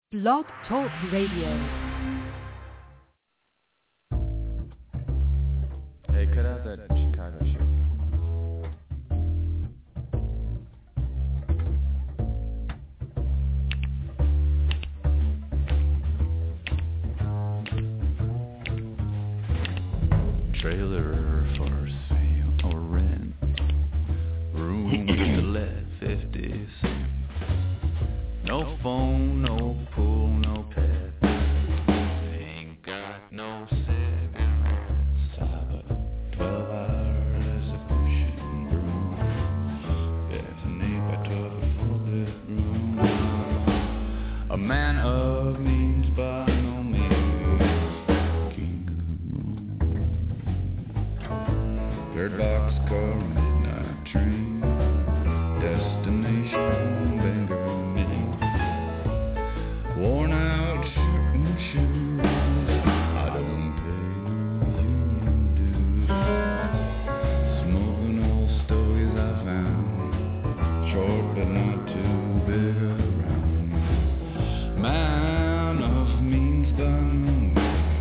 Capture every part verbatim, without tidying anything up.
Blog Talk Radio. Hey, cut out that Chicago shit. Trailer for sale or rent. Room to let fifties. No phone, no pool, no pet. Ain't got no cigarettes. twelve hours of pushing broom. Yes, an eight by twelve, a four bedroom. A man of means by no means. King of the room. Third box car, midnight train. Destination, Bangor. Worn out shirt and shoes. I don't pay union dues. Smoking old stories I found. Short but not too big around. Man of means done.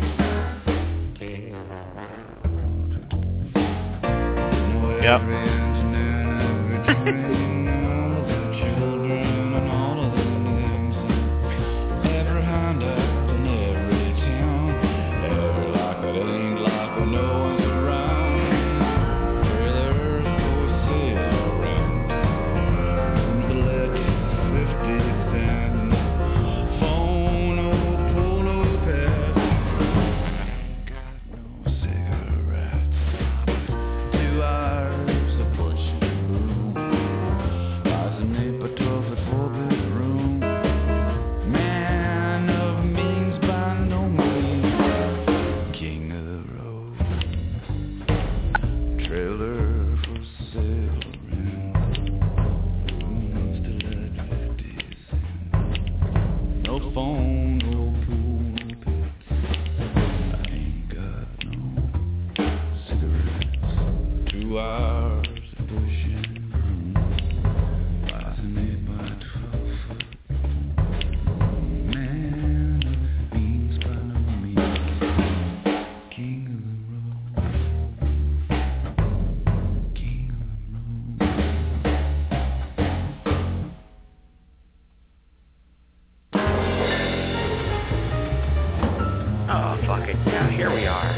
Yep. Every engineer and every train. All the children and all of the things. Every hand up in every town. Every lock that ain't locked when no one's around. Trailers for sale or rent. Rooms to let fifty cents. Phone, no pool, no pet. Got no cigarettes. Two hours of pushing room. Buys an eight by twelve at four bedroom. Man of means by no means. King of the road. Trailer for sale around. Rooms to let fifties in. No phone, no pool, no pets. I ain't got no cigarettes. Two hours of pushing broom. Buys an eight by twelve foot. Man of means by no means. King of the road. King of the Oh, fuck it. Yeah, here we are.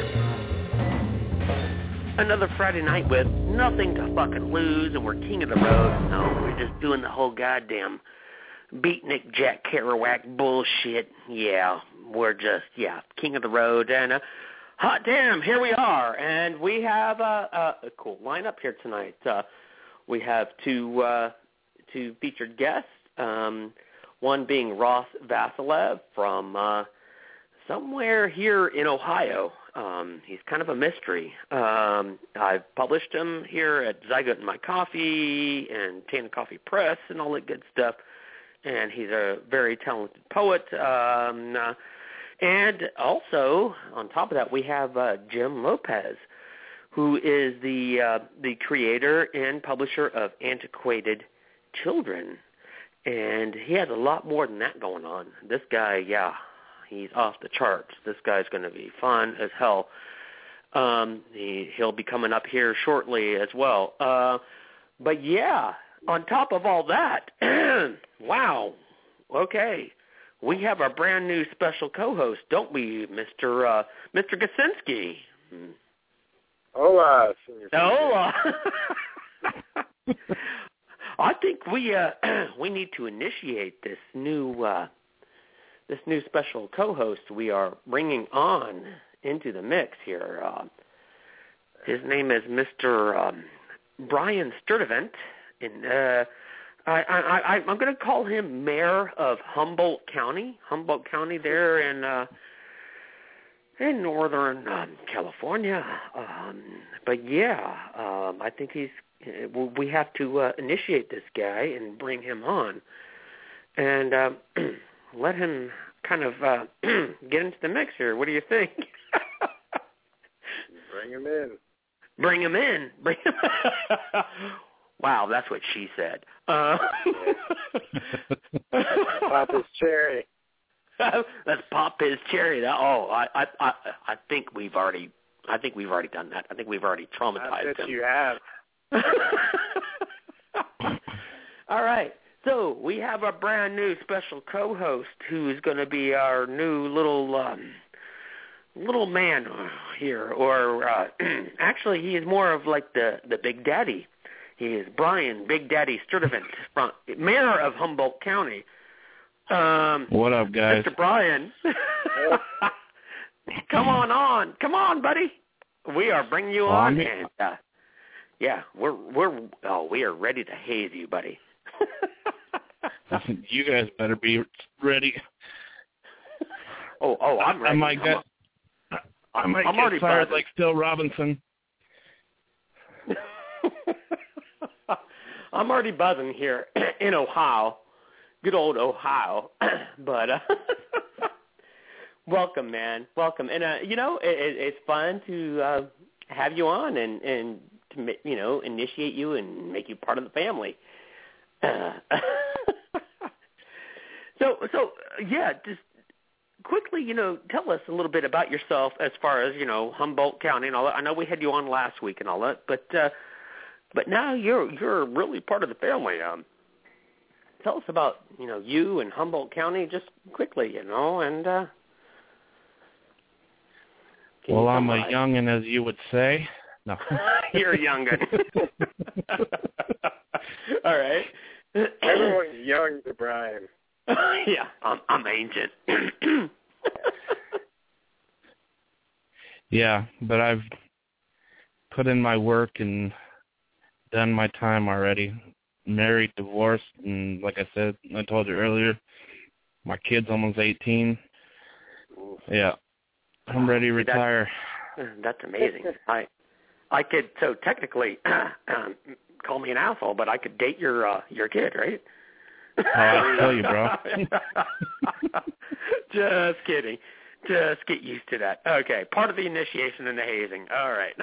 Another Friday night with nothing to fucking lose, and we're king of the road. No, we're just doing the whole goddamn beatnik Jack Kerouac bullshit. Yeah, we're just, yeah, king of the road. And uh, hot damn, here we are. And we have uh, uh, a cool lineup here tonight. Uh, we have two, uh, two featured guests, um, one being Ross Vasilev from uh, somewhere here in Ohio. Um, he's kind of a mystery. Um, I've published him here at Zygote and My Coffee and Tana Coffee Press and all that good stuff. And he's a very talented poet. Um, uh, and also, on top of that, we have uh, Jim Lopez, who is the uh, the creator and publisher of Antiquated Children. And he has a lot more than that going on. This guy, yeah, he's off the charts. This guy's going to be fun as hell. Um, he, he'll be coming up here shortly as well. Uh, but, yeah, on top of all that, wow, okay, we have our brand new special co-host, don't we, Mister Uh, Mister Gasinski? Hola. Hola. I think we uh, we need to initiate this new uh, this new special co-host we are bringing on into the mix here. Uh, his name is Mister Um, Brian Sturdivant, and uh, I, I, I, I'm going to call him Mayor of Humboldt County, Humboldt County there in uh, in northern um, California. Um, but yeah, um, I think he's. We have to uh, initiate this guy and bring him on, and uh, let him kind of uh, get into the mix here. What do you think? Bring him in. Bring him in. Bring him. Wow, that's what she said. Uh, Pop his cherry. Let's pop his cherry. That, oh, I, I, I, I think we've already, I think we've already done that. I think we've already traumatized I bet him. you have. All right. So we have a brand new special co-host who is going to be our new little um, little man here, or uh, actually he is more of like the, the Big Daddy. He is Brian Big Daddy Sturdivant, from mayor of Humboldt County. Um, what up, guys? Mister Brian, come on on, come on, buddy. We are bringing you on, on and uh, yeah, we're we're oh we are ready to haze you, buddy. You guys better be ready. Oh, oh, I'm ready. I might get, I might I'm get fired like Phil Robinson. I'm already buzzing here in Ohio, good old Ohio. But uh, welcome, man, welcome. And uh, you know, it, it's fun to uh, have you on and and to you know initiate you and make you part of the family. Uh, so, so yeah, just quickly, you know, tell us a little bit about yourself as far as, you know, Humboldt County and all that. I know we had you on last week and all that, but uh, but now you're you're really part of the family. Um, tell us about, you know, you and Humboldt County just quickly, you know, and uh, well, I'm a youngin', as you would say. No, you're a youngin'. All right. Everyone's young to Brian. Yeah, I'm, I'm ancient. Yeah, but I've put in my work and done my time already. Married, divorced, and like I said, I told you earlier, my kid's almost eighteen. Yeah, I'm ready to retire. That's, that's amazing. I I could, so technically, um, call me an asshole, but I could date your uh, your kid, right? Oh, I'll tell you, bro. Just kidding. Just get used to that. Okay, part of the initiation and the hazing. All right.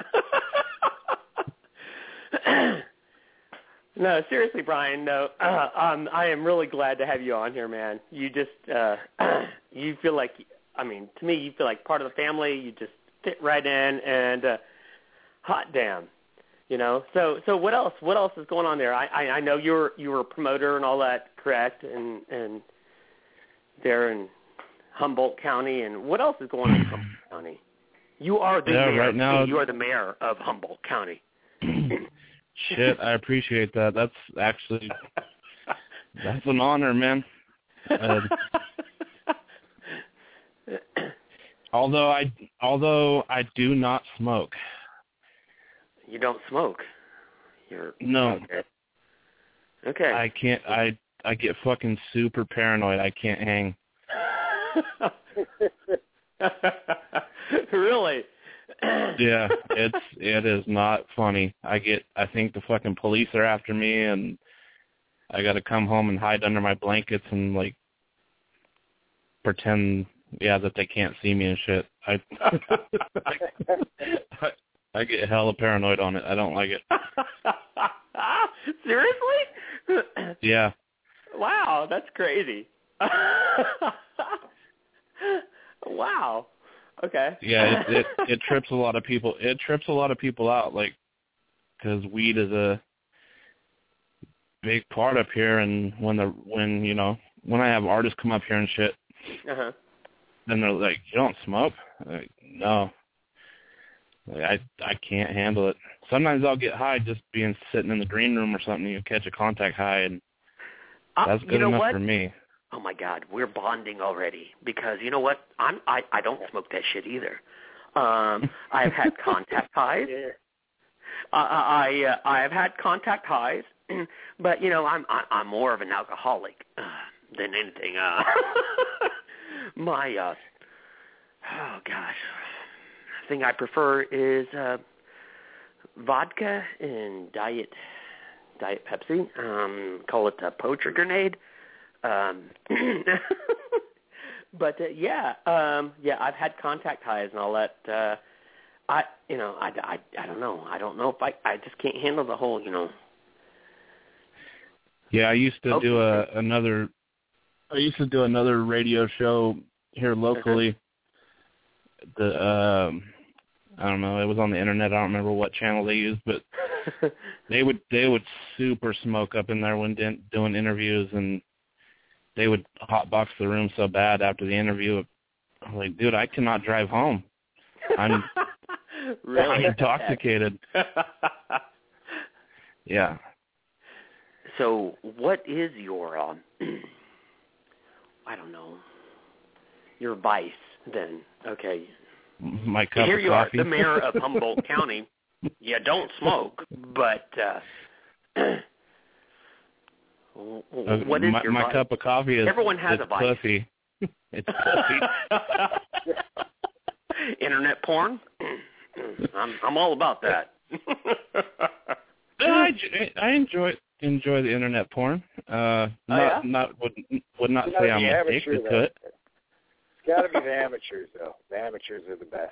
No, seriously, Brian. No, uh, um, I am really glad to have you on here, man. You just, uh, you feel like, I mean, to me, you feel like part of the family. You just fit right in, and uh, hot damn. You know, so so what else? What else is going on there? I, I, I know you're you were a promoter and all that, correct? And and there in Humboldt County, and what else is going on in Humboldt County? You are the yeah, mayor. Right now, you are the mayor of Humboldt County. Shit, I appreciate that. That's actually that's an honor, man. Uh, although I although I do not smoke. You don't smoke. You're no. Okay. Okay. I can't. I I get fucking super paranoid. I can't hang. Really? Yeah, it's it is not funny. I get. I think the fucking police are after me, and I got to come home and hide under my blankets and like pretend, yeah, that they can't see me and shit. I. I I get hella paranoid on it. I don't like it. Seriously? Yeah. Wow, that's crazy. Wow. Okay. Yeah, it, it it trips a lot of people. It trips a lot of people out, like, because weed is a big part up here, and when the when you know when I have artists come up here and shit, uh-huh. then they're like, "You don't smoke?" I'm like, no. I I can't handle it. Sometimes I'll get high just being sitting in the green room or something. You catch a contact high, and that's good uh, you know enough what? for me. Oh my God, we're bonding already because you know what? I'm I, I don't smoke that shit either. Um, I've had contact highs. Uh, I uh, I have had contact highs, but you know I'm I, I'm more of an alcoholic uh, than anything. Uh, my uh, oh gosh. Thing I prefer is uh, vodka and diet diet Pepsi. Um, call it a poacher grenade. Um, but uh, yeah, um, yeah, I've had contact highs and all that. Uh, I, you know, I, I, I don't know. I don't know if I, I just can't handle the whole, you know. Yeah, I used to okay. do a another I used to do another radio show here locally. The um, I don't know. It was on the internet. I don't remember what channel they used, but they would they would super smoke up in there when de- doing interviews, and they would hotbox the room so bad after the interview. I'm like, dude, I cannot drive home. I'm really I'm intoxicated. Yeah. So, what is your, um, I don't know, your vice then? Okay. My cup Here of you coffee. are, the mayor of Humboldt County. You don't smoke, but uh, what is my, your my vice? cup of coffee is Everyone has it's a vice. pussy. It's pussy. Internet porn? I'm I'm all about that. I, I enjoy enjoy the internet porn. Uh, not Oh, yeah? not would would not It's say gotta I'm be amateur, addicted though. to it. It's got to be the amateurs, though. The amateurs are the best.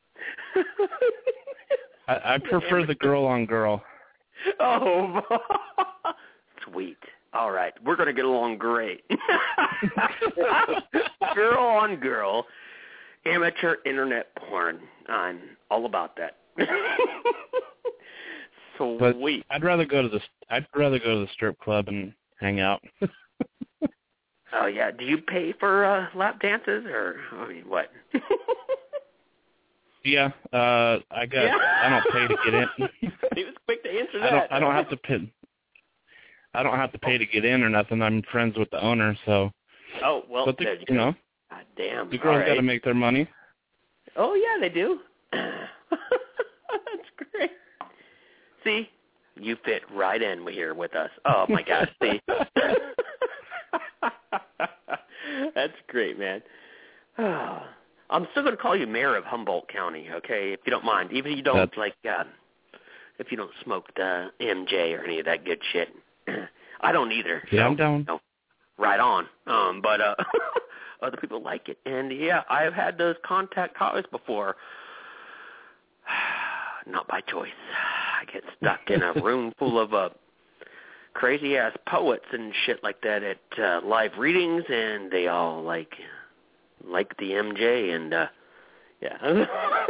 I, I prefer the girl on girl. Oh, sweet. All right, we're gonna get along great. Girl on girl, amateur internet porn. I'm all about that. But Sweet. I'd rather go to the I'd rather go to the strip club and hang out. Oh yeah. Do you pay for uh, lap dances or I mean what? Yeah, uh, I got. Yeah. I don't pay to get in. He was quick to answer that. I don't. I don't have to pay. I don't have to pay to get in or nothing. I'm friends with the owner, so. Oh well, But the, there you, you know, God damn. the girls All right. got to make their money. Oh yeah, they do. That's great. See, you fit right in here with us. Oh my gosh, see. That's great, man. I'm still going to call you mayor of Humboldt County, okay, if you don't mind. Even if you don't, That's... like, uh, if you don't smoke the M J or any of that good shit. I don't either. Yeah, so, I'm down. You know, right on. Um, but uh, other people like it. And, yeah, I've had those contact callers before. Not by choice. I get stuck in a room full of uh, crazy-ass poets and shit like that at uh, live readings, and they all, like... like the M J, and, uh, yeah.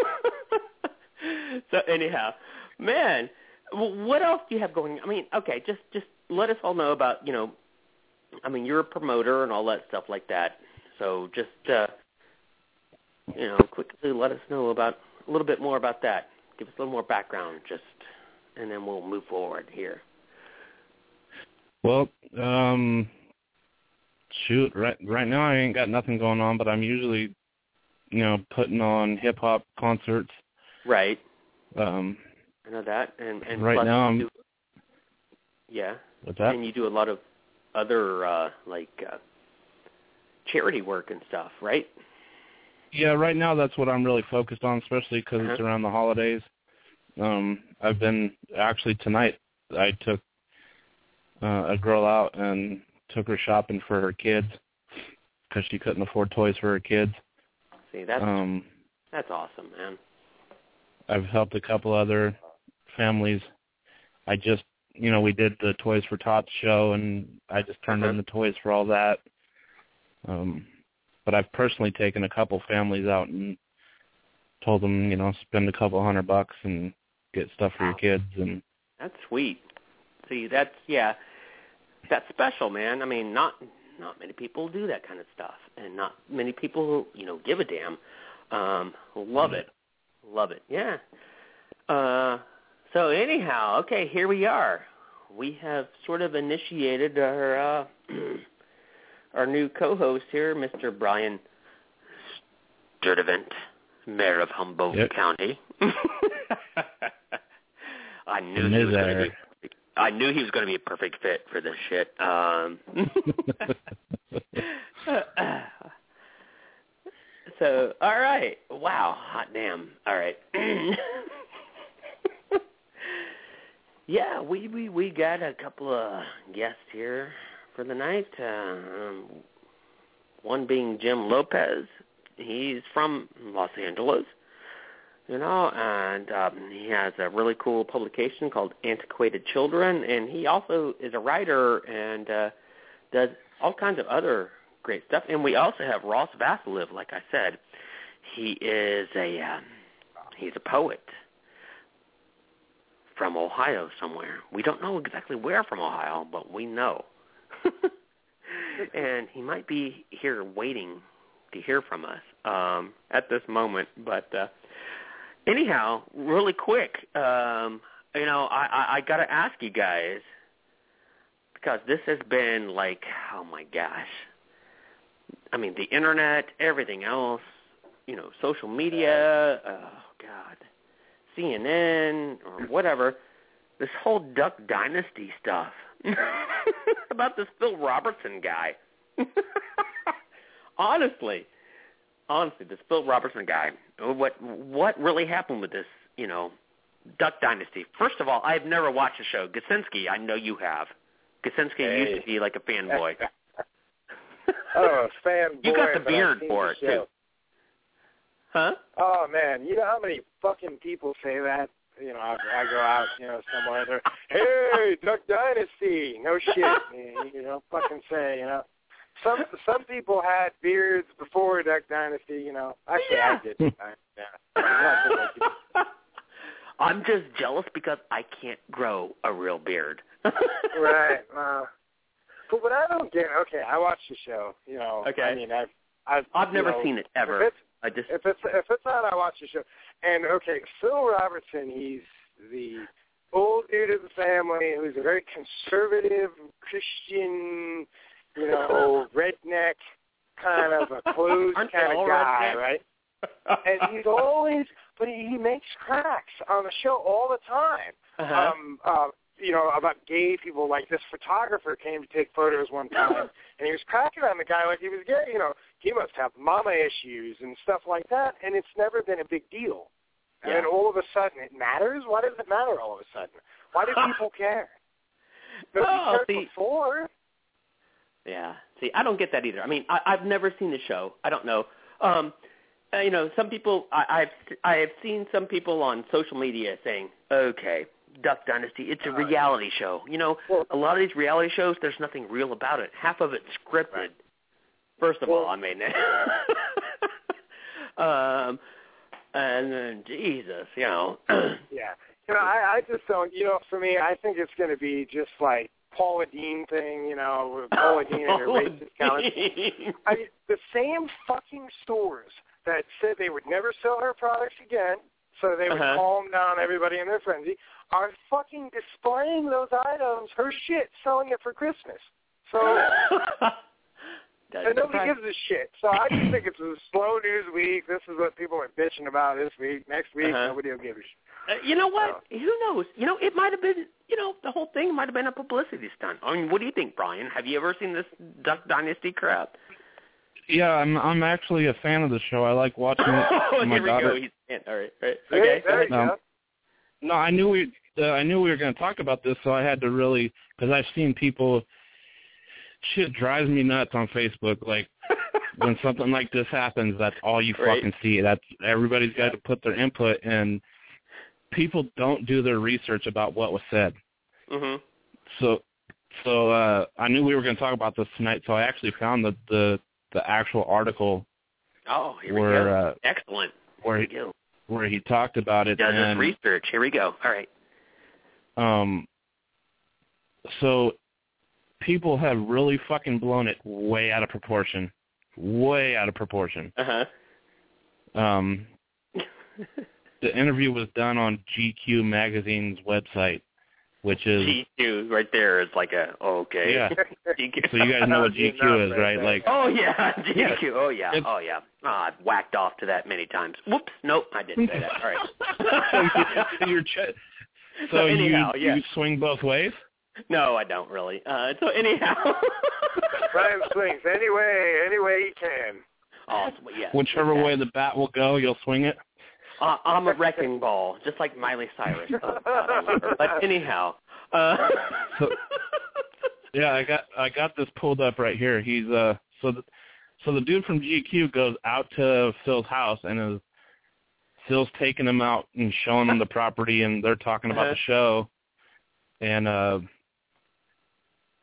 So, anyhow, man, what else do you have going? I mean, okay, just, just let us all know about, you know, I mean, you're a promoter and all that stuff like that. So just, uh, you know, quickly let us know about, a little bit more about that. Give us a little more background, just, and then we'll move forward here. Well, um... shoot, right right now I ain't got nothing going on, but I'm usually, you know, putting on hip hop concerts. Right. Um, I know that, and and right plus now you I'm. do, yeah. What's that? And you do a lot of other uh, like uh, charity work and stuff, right? Yeah, right now that's what I'm really focused on, especially because Uh-huh. it's around the holidays. Um, I've been actually tonight. I took uh, a girl out and took her shopping for her kids because she couldn't afford toys for her kids. See, that's Um, that's awesome, man. I've helped a couple other families. I just, you know, we did the Toys for Tots show, and I just turned Uh-huh. in the toys for all that. Um, but I've personally taken a couple families out and told them, you know, spend a couple hundred bucks and get stuff for Wow. your kids. And That's sweet. See, that's yeah, that's special, man. I mean, not not many people do that kind of stuff, and not many people, you know, give a damn. Um, love it, love it. Yeah. Uh, so anyhow, okay, here we are. We have sort of initiated our uh, our new co-host here, Mister Brian Sturdivant, mayor of Humboldt Yep. County. I knew And he is was going to there. be. I knew he was going to be a perfect fit for this shit. Um, so, all right. Wow. Hot damn. All right. Yeah, we, we, we got a couple of guests here for the night. Uh, um, one being Jim Lopez. He's from Los Angeles. You know, and um, he has a really cool publication called Antiquated Children, and he also is a writer and uh, does all kinds of other great stuff. And we also have Ross Vasiliv, like I said. He is a um, he's a poet from Ohio somewhere. We don't know exactly where from Ohio, but we know. And he might be here waiting to hear from us um, at this moment. But uh, anyhow, really quick, um, you know, I, I, I got to ask you guys, because this has been like, oh my gosh. I mean, the internet, everything else, you know, social media, oh God, C N N or whatever, this whole Duck Dynasty stuff about this Phil Robertson guy. honestly, honestly, this Phil Robertson guy, what what really happened with this, you know, Duck Dynasty? First of all, I've never watched the show. Gasinski, I know you have. Gasinski hey. used to be like a fanboy. Oh, a fanboy. You got the but beard I've seen for the it, show. too. Huh? Oh, man, you know how many fucking people say that? You know, I, I go out, you know, somewhere, they're, hey, Duck Dynasty, no shit, you know, fucking say, you know. Some some people had beards before Duck Dynasty, you know. Actually, yeah. I did. I, yeah. I'm just jealous because I can't grow a real beard. Right. Uh, but what I don't get, okay, I watched the show, you know. Okay. I mean, I've, I've, I've never know, seen it ever. If it's, I just if it's if it's on, I watch the show. And okay, Phil Robertson, he's the old dude of the family who's a very conservative Christian, you know, redneck kind of a closed Aren't they kind all of guy, redneck? right? And he's always, but he, he makes cracks on the show all the time. Uh-huh. Um, uh, you know, about gay people. Like this photographer came to take photos one time, and he was cracking on the guy like he was gay. You know, he must have mama issues and stuff like that, and it's never been a big deal. And Yeah. then all of a sudden it matters? Why does it matter all of a sudden? Why do people care? Nobody Oh, cared see- before. Yeah. See, I don't get that either. I mean, I, I've never seen the show. I don't know. Um, uh, you know, some people, I, I've I have seen some people on social media saying, okay, Duck Dynasty, it's a reality show. You know, Well- a lot of these reality shows, there's nothing real about it. Half of it's scripted. First of Well- all, I mean, um, and then, Jesus, you know. Yeah. You know, I, I just don't, you know, for me, I think it's going to be just like Paula Dean thing, you know, with Paula Dean and her racist comments. I mean, the same fucking stores that said they would never sell her products again, so they would Uh-huh. calm down everybody in their frenzy, are fucking displaying those items, her shit, selling it for Christmas. So, and nobody surprise- gives a shit. So I just think it's a slow news week. This is what people are bitching about this week. Next week, Uh-huh. nobody will give a shit. Uh, you know what? Who knows? You know, it might have been, you know, the whole thing might have been a publicity stunt. I mean, what do you think, Brian? Have you ever seen this Duck Dynasty crap? Yeah, I'm I'm actually a fan of the show. I like watching it. Oh, my here we daughter. go. He's in. All right, all right. There- Okay. there you No. go. No, I knew we uh, I knew we were going to talk about this, so I had to really, because I've seen people. Shit drives me nuts on Facebook. Like when something like this happens, that's all you Right. fucking see. That's everybody's got to put their input, and people don't do their research about what was said. Mhm. So, so uh, I knew we were going to talk about this tonight, so I actually found the the, the actual article Oh, here where we go. uh, Excellent. where Here he, we go. where he talked about it. Does his and, research. Here we go. All right. Um. So, people have really fucking blown it way out of proportion, way out of proportion. Uh huh. Um. The interview was done on G Q magazine's website, which is G Q right there is like a oh, okay. yeah. G Q. So you guys know what G Q is, right? Like Oh yeah, G Q. Yeah. Oh yeah. It's- Oh yeah. Oh, I've whacked off to that many times. Whoops. Nope, I didn't say that. All right. so you're ch- so, So you anyhow, yeah. you swing both ways. No, I don't really. Uh, so anyhow. Brian swings any way, any way he can. Oh yeah. Whichever exactly. way the bat will go, you'll swing it. Uh, I'm a wrecking ball, just like Miley Cyrus. Oh, God, I love her. But anyhow. Uh, So, yeah, I got I got this pulled up right here. He's uh so the so the dude from G Q goes out to Phil's house and is Phil's taking him out and showing him the property, and they're talking about Uh-huh. the show. And uh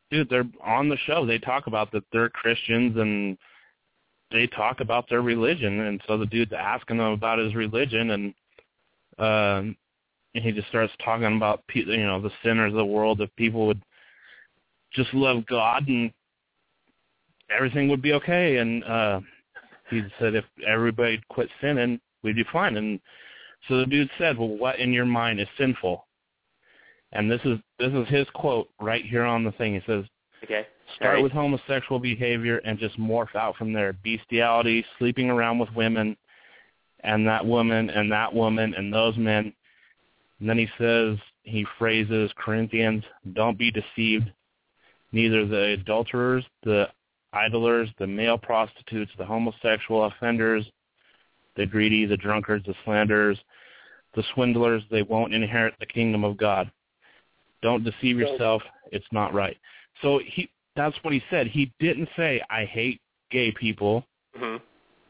dude, they're on the show. They talk about that they're Christians and they talk about their religion. And so the dude's asking them about his religion, and um, and he just starts talking about, you know, the sinners of the world. If people would just love God, and everything would be okay. And uh, he said if everybody quit sinning, we'd be fine. And so the dude said, well, what in your mind is sinful? And this is this is his quote right here on the thing. He says, okay. Start right. with homosexual behavior and just morph out from there. Bestiality, sleeping around with women, and that woman, and that woman, and those men. And then he says, he phrases Corinthians, don't be deceived. Neither the adulterers, the idlers, the male prostitutes, the homosexual offenders, the greedy, the drunkards, the slanderers, the swindlers, they won't inherit the kingdom of God. Don't deceive yourself. It's not right. So he that's what he said. He didn't say, I hate gay people. Mm-hmm.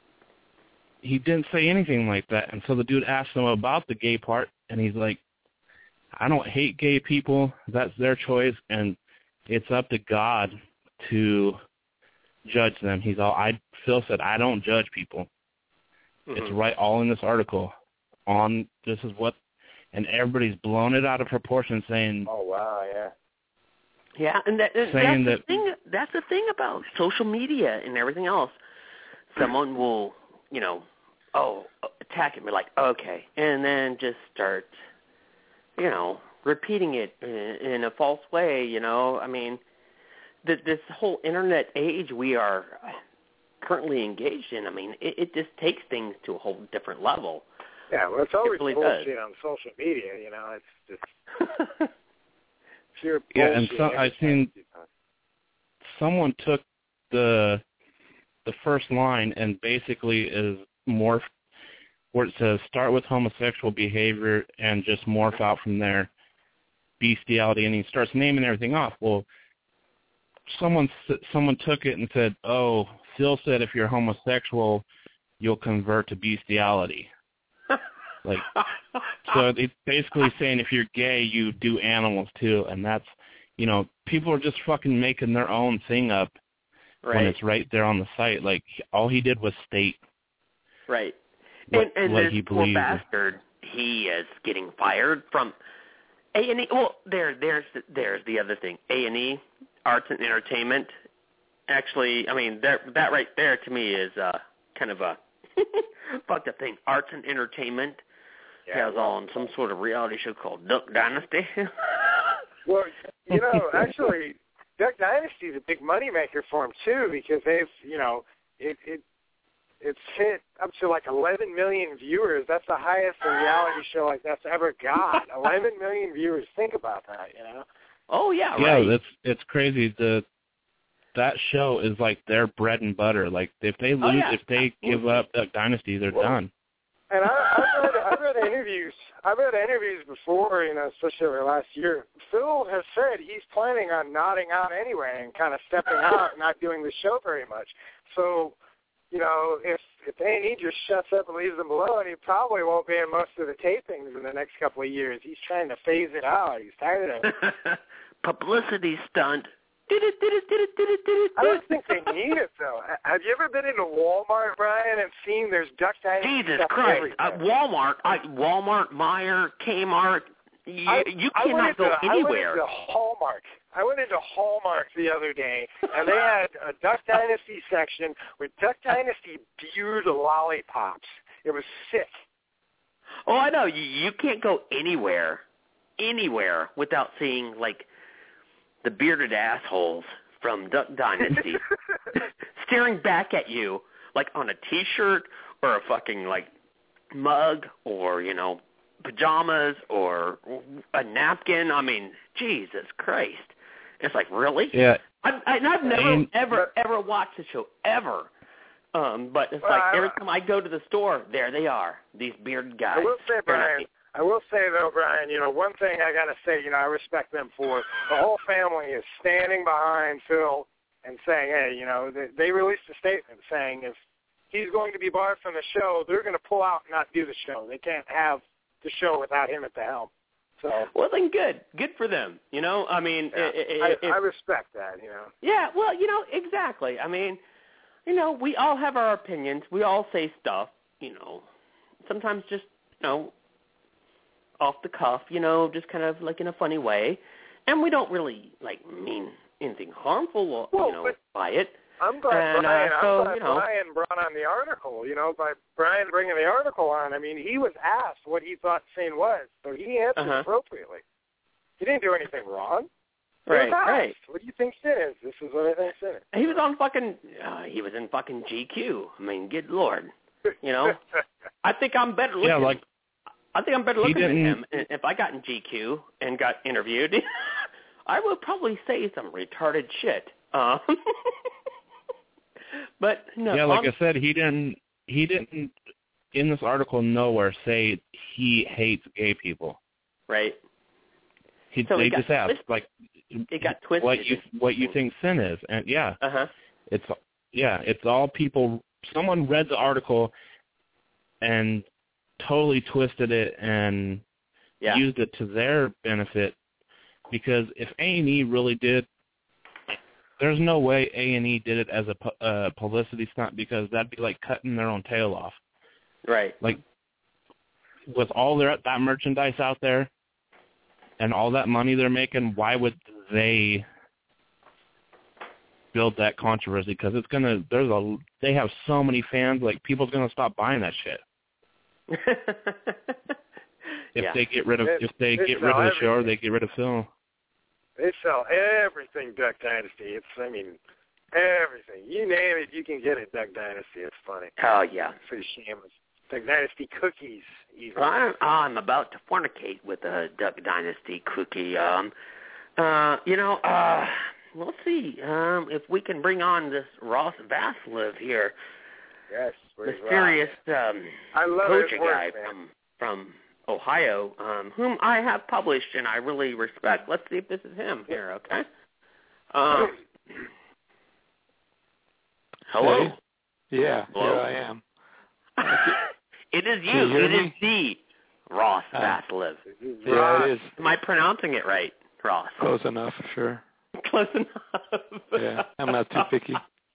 He didn't say anything like that. And so the dude asked him about the gay part, and he's like, I don't hate gay people. That's their choice, and it's up to God to judge them. He's all, I, Phil said, I don't judge people. Mm-hmm. It's right all in this article on this is what, and everybody's blown it out of proportion saying, oh, wow, yeah. Yeah, and that, that's, saying the that, thing, that's the thing about social media and everything else. Someone will, you know, oh, attack it, and be like, okay, and then just start, you know, repeating it in, in a false way, you know. I mean, th- this whole internet age we are currently engaged in, I mean, it, it just takes things to a whole different level. Yeah, well, it's always it really bullshit does. on social media, you know. It's just pure bullshit. Yeah, and so I've seen someone took the the first line and basically is morph where it says start with homosexual behavior and just morph out from there, bestiality, and he starts naming everything off. Well, someone someone took it and said, oh, Phil said if you're homosexual, you'll convert to bestiality. Like, so it's basically saying if you're gay, you do animals too, and that's, you know, people are just fucking making their own thing up right. when it's right there on the site. Like, all he did was state right. what, and and what this he poor believes. bastard, he is getting fired from A and E. Well, there, there's, there's the other thing. A and E, Arts and Entertainment. Actually, I mean, that that right there to me is uh, kind of a fucked up thing. Arts and Entertainment. Yeah, has on some sort of reality show called Duck Dynasty. Well, you know, actually, Duck Dynasty is a big moneymaker for them too, because they've, you know, it it it's hit up to like eleven million viewers. That's the highest a reality show like that's ever got. eleven million viewers. Think about that, you know. Oh yeah, yeah, right. that's it's crazy. The that show is like their bread and butter. Like if they lose, oh, yeah. if they Absolutely. give up Duck Dynasty, they're well, done. And I, I've read, I've read interviews. I've read interviews before, you know, especially over the last year. Phil has said he's planning on nodding out anyway and kind of stepping out and not doing the show very much. So, you know, if if A and E just shuts up and leaves them alone, he probably won't be in most of the tapings in the next couple of years. He's trying to phase it out. He's tired of it. Publicity stunt. I don't think they need it, though. Have you ever been into Walmart, Brian, and seen there's Duck Dynasty Jesus stuff Christ. Uh, everywhere? Walmart, I, Walmart, Meijer, Kmart, you, I, you I cannot went go into, anywhere. I went into Hallmark. I went into Hallmark the other day, and they had a Duck Dynasty section with Duck Dynasty beard lollipops. It was sick. Oh, I know. You, you can't go anywhere, anywhere without seeing, like, the bearded assholes from Duck Dynasty staring back at you, like on a T-shirt or a fucking, like, mug or, you know, pajamas or a napkin. I mean, Jesus Christ. It's like, really? Yeah. I, I, and I've never, And, ever, ever watched the show, ever. Um, but it's well, like I, every time I go to the store, there they are, these bearded guys. I will say, Brian, I will say, though, Brian, you know, one thing I got to say, you know, I respect them for. The whole family is standing behind Phil and saying, hey, you know, they, they released a statement saying if he's going to be barred from the show, they're going to pull out and not do the show. They can't have the show without him at the helm. So well, then good, good for them. You know, I mean, yeah, if, I, I respect that. You know. Yeah, well, you know, exactly. I mean, you know, we all have our opinions. We all say stuff. You know, sometimes just you know, off the cuff. You know, just kind of like in a funny way, and we don't really like mean anything harmful. Well, you know, by it. I'm glad and, Brian. uh, I'm so, glad you know, Brian brought on the article. You know, by Brian bringing the article on. I mean, he was asked what he thought sin was, so he answered Uh-huh. appropriately. He didn't do anything wrong. He Right, was asked, right. what do you think sin is? This is what I think sin is. He was on fucking. Uh, he was in fucking G Q. I mean, good lord. You know, I think I'm better looking. Yeah, like I think I'm better he looking than didn't- him. And if I got in G Q and got interviewed, I would probably say some retarded shit. Uh, but no. yeah, like on, I said, he didn't. He didn't in this article nowhere say he hates gay people. right. He, So they it got just asked twisted. like It got twisted. what you what you think sin is, and yeah, Uh huh. it's yeah, it's all people. Someone read the article and totally twisted it and Yeah. used it to their benefit, because if A and E really did, there's no way A and E did it as a pu- uh, publicity stunt, because that'd be like cutting their own tail off. Right. Like, with all their that merchandise out there and all that money they're making, why would they build that controversy? Because it's gonna, there's a, they have so many fans, like people's gonna stop buying that shit if yeah. they get rid of It- if they it's get rid of all the show or everything. they get rid of Phil. They sell everything Duck Dynasty. It's, I mean, everything. You name it, you can get it Duck Dynasty. It's funny. Oh yeah. It's pretty shameless. Duck Dynasty cookies, even. Well, I'm, I'm about to fornicate with a Duck Dynasty cookie. Um, uh, you know, uh, let's see um, if we can bring on this Ross Vasilev here, Yes. where's mysterious um, I love poacher his work, guy man. from from Ohio, um, whom I have published and I really respect. Let's see if this is him here. Okay. Um, hello. Hey. Yeah, Hello? here I am. It is Can you you. hear It is me? the Ross Uh, Vasilev. Yeah, it is Am I pronouncing it right, Ross? close enough, sure. Close enough. Yeah, I'm not too picky.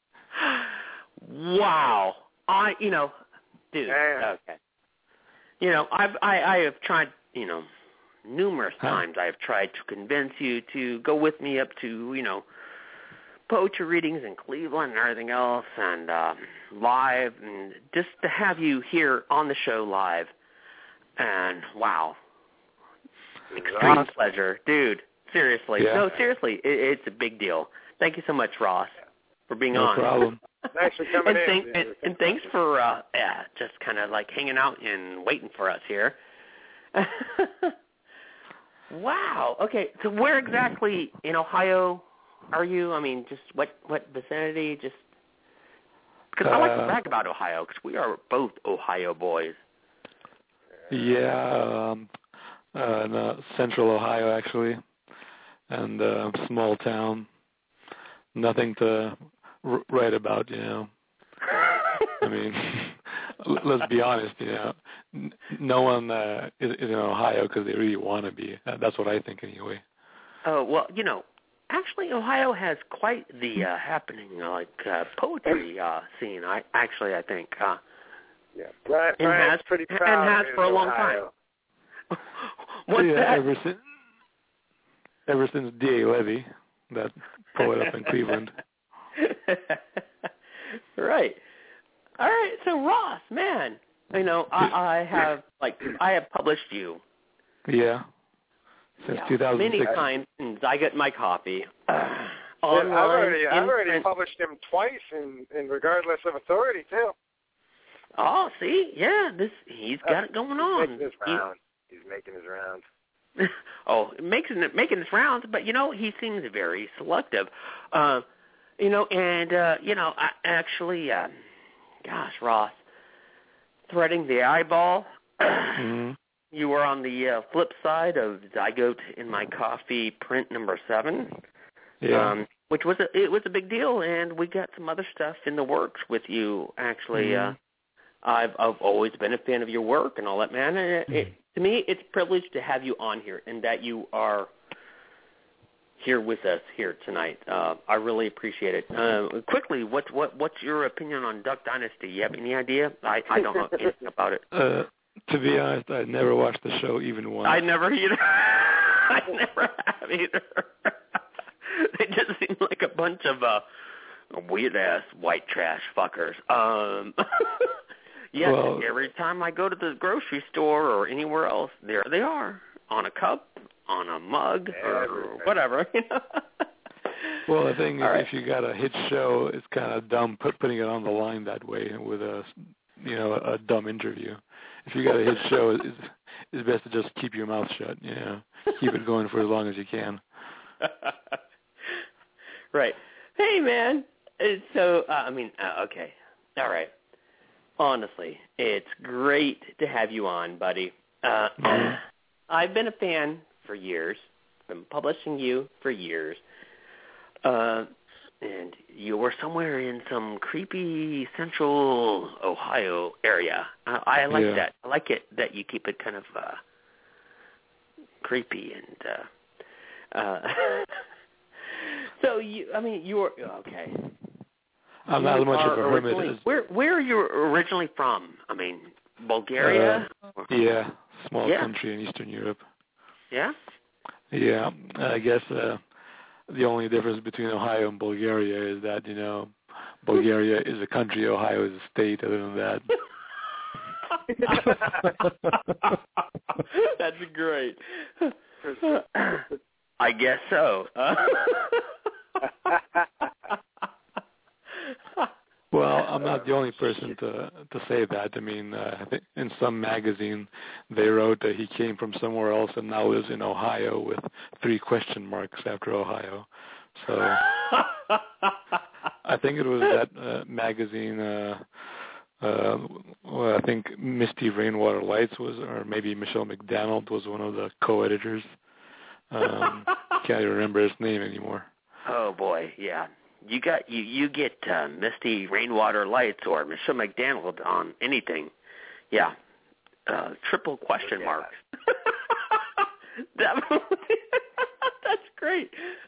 Wow. I, you know, dude. Yeah. Okay. You know, I've I, I have tried, you know, numerous Huh? times. I have tried to convince you to go with me up to, you know, poetry readings in Cleveland and everything else, and um, live, and just to have you here on the show live. And wow, extreme Awesome. pleasure, dude. Seriously, Yeah. no, seriously, it, it's a big deal. Thank you so much, Ross, for being No on. problem. Thanks for coming and in. Thank, dude. and, and thanks for uh, yeah, just kind of like hanging out and waiting for us here. Wow. Okay, so where exactly in Ohio are you? I mean, just what what vicinity? Just because I like to Uh, brag about Ohio, because we are both Ohio boys. Yeah, um, uh, in uh, central Ohio, actually, and uh, small town. Nothing to r- write about, you know. I mean, l- let's be honest, you know. N- no one uh, is, is in Ohio because they really want to be. Uh, That's what I think, anyway. Oh, well, you know, actually Ohio has quite the uh, happening, uh, like, uh, poetry uh, scene, I actually, I think. Uh, Yeah, Brian, And Brian's has- pretty and proud has of his for a long Ohio. What's yeah, that? ever since ever since D A Levy, that poet up in Cleveland. Right. All right, so Ross, man, you know, I, I have, like, I have published you Yeah, since yeah, two thousand six. many times in Zygot My Coffee. Uh, Yeah, online, I've already, I've in already print. published him twice in, in Regardless of Authority, too. Oh, see, yeah, this he's got it going He's on. making his He- rounds. He's making his rounds. oh, making making his rounds, but you know he seems very selective. Uh, you know, and uh, you know, I, actually, uh, gosh, Ross, threading the eyeball. Mm-hmm. You were on the uh, flip side of Zygote in My Coffee print number seven, Yeah. um, which was a, it was a big deal, and we got some other stuff in the works with you. Actually, Mhm. uh, I've I've always been a fan of your work and all that, man. And it, it, to me, it's a privilege to have you on here and that you are here with us here tonight. Uh, I really appreciate it. Uh, quickly, what's what what's your opinion on Duck Dynasty? You have any idea? I, I don't know anything about it. Uh, to be honest, I never watched the show even once. I never either. I never have either. They just seem like a bunch of uh, weird ass white trash fuckers. Um, yes, well, every time I go to the grocery store or anywhere else, there they are on a cup, on a mug, or whatever. Well, the thing is, right. if you got a hit show, it's kind of dumb put, putting it on the line that way with a, you know, a dumb interview. If you got a hit show, it's, it's best to just keep your mouth shut. You know, keep it going for as long as you can. Right. Hey, man. So, uh, I mean, uh, okay. All right. Honestly, it's great to have you on, buddy. Uh, I've been a fan for years. Been publishing you for years. Uh, and you were somewhere in some creepy central Ohio area. Uh, I like yeah. that. I like it that you keep it kind of uh, creepy and. Uh, uh, so you, I mean, you were okay. I'm not you much of a hermit. As, where Where are you originally from? I mean, Bulgaria. Uh, yeah, small yeah. country in Eastern Europe. Yeah. Yeah, I guess uh, the only difference between Ohio and Bulgaria is that, you know, Bulgaria is a country, Ohio is a state. Other than that. That's great. I guess so. Well, I'm not the only person to to say that. I mean, uh, I think in some magazine they wrote that he came from somewhere else and now lives in Ohio with three question marks after Ohio. So I think it was that uh, magazine. Uh, uh, well, I think Misty Rainwater Lights was, or maybe Michelle McDonald was one of the co-editors. Um, can't even remember his name anymore. Oh boy, yeah. You got you you get uh, Misty Rainwater Lights or Michelle McDonald on anything, yeah. Uh, triple question yeah. marks. Definitely, that's great.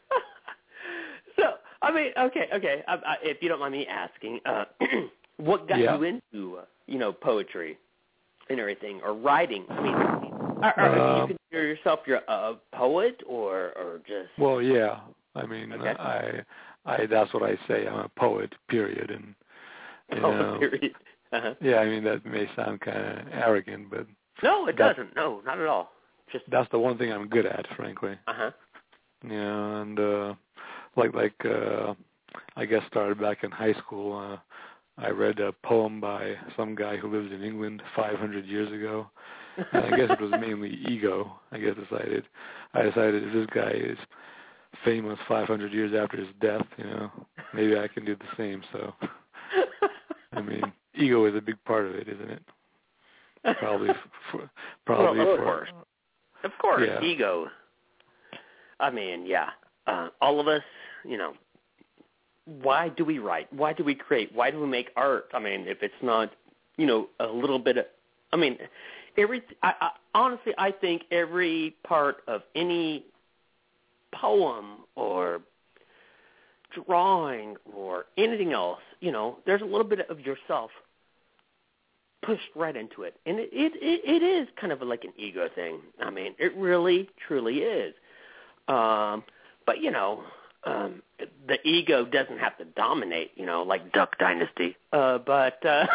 So I mean, okay, okay. I, I, if you don't mind me asking, uh, what got yeah. you into uh, you know poetry and everything or writing? I mean, are, are, uh, do you consider yourself you're a poet or or just? Well, yeah. I mean, okay. I. I, that's what I say. I'm a poet, period. And you poet, know, period. Uh-huh. Yeah, I mean, that may sound kind of arrogant, but no, it that, doesn't. No, not at all. Just that's the one thing I'm good at, frankly. Uh-huh. Yeah, and uh, like like uh, I guess started back in high school. Uh, I read a poem by some guy who lives in England five hundred years ago, and I guess it was mainly ego. I guess decided I decided if this guy is famous five hundred years after his death, you know, maybe I can do the same. So, I mean, ego is a big part of it, isn't it? Probably, for, probably well, of for, course, of course, yeah. ego. I mean, yeah, uh, all of us, you know. Why do we write? Why do we create? Why do we make art? I mean, if it's not, you know, a little bit of, I mean, every. I, I, honestly, I think every part of any poem or drawing or anything else, you know, there's a little bit of yourself pushed right into it. And it, it, it, it is kind of like an ego thing. I mean, it really, truly is. Um, but, you know, um, the ego doesn't have to dominate, you know, like Duck Dynasty. Uh, but, uh,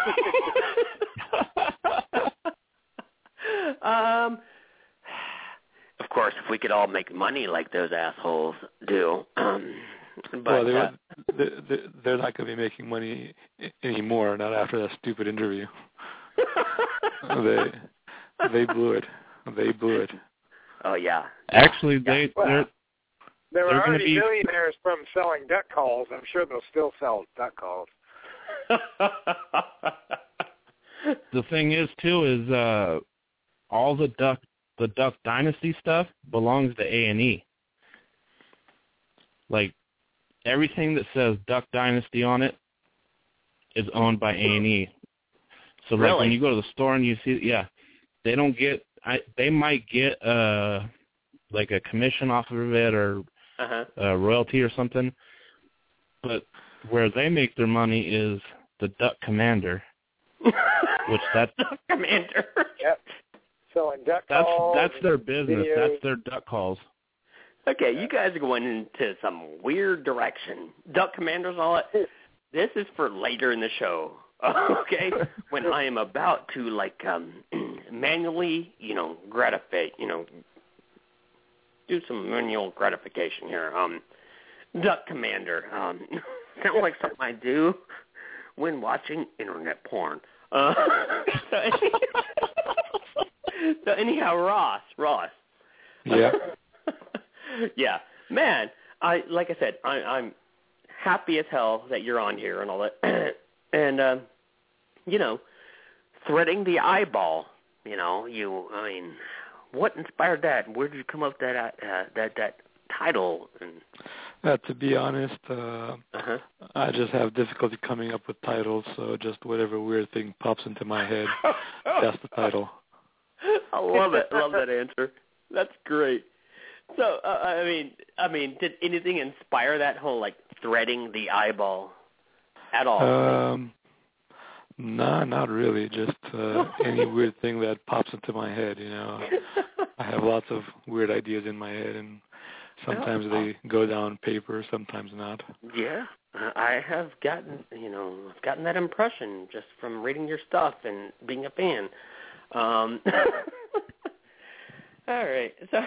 um, of course, if we could all make money like those assholes do. Um, but, well, they uh, they're, they're not going to be making money anymore, not after that stupid interview. they they blew it. They blew it. Oh, yeah. Actually, they, well, they're, they were they're already be... millionaires from selling duck calls. I'm sure they'll still sell duck calls. The thing is, too, is uh, all the duck the Duck Dynasty stuff belongs to A and E. Like, everything that says Duck Dynasty on it is owned by A and E. So, like, really? when you go to the store and you see, yeah, they don't get I they might get uh like a commission off of it or uh-huh. a royalty or something, but where they make their money is the Duck Commander, which that Duck Commander. Yep. Selling duck that's calls. that's their business. videos. That's their duck calls. Okay, you guys are going into some weird direction. Duck Commanders and all that. This is for later in the show. Okay, when I am about to like um, manually, you know, gratify, you know, do some manual gratification here. Um, Duck Commander. Um, sounds like something I do when watching internet porn. Uh, so, any, so anyhow, Ross, Ross. Yeah. Yeah, man. I like I said, I, I'm happy as hell that you're on here and all that. And um, you know, threading the eyeball. You know, you. I mean, what inspired that? Where did you come up with that uh, that that title? And Uh, to be honest, uh, uh-huh. I just have difficulty coming up with titles, so just whatever weird thing pops into my head, that's the title. I love it. I love that answer. That's great. So, uh, I mean, I mean, did anything inspire that whole like threading the eyeball at all? Um, nah, not really. Just uh, any weird thing that pops into my head. You know, I have lots of weird ideas in my head, and sometimes they go down paper, sometimes not. Yeah, I have gotten, you know, I've gotten that impression just from reading your stuff and being a fan. Um, all right, so.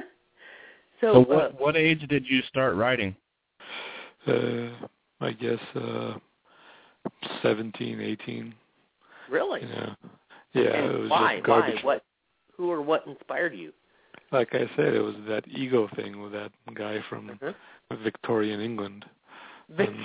So, So what, uh, what age did you start writing? Uh, I guess uh, seventeen, eighteen. Really? You know, yeah, and it was why? just garbage. Why? What? Who or what inspired you? Like I said, it was that ego thing with that guy from Uh-huh. Victorian England. Vic- And,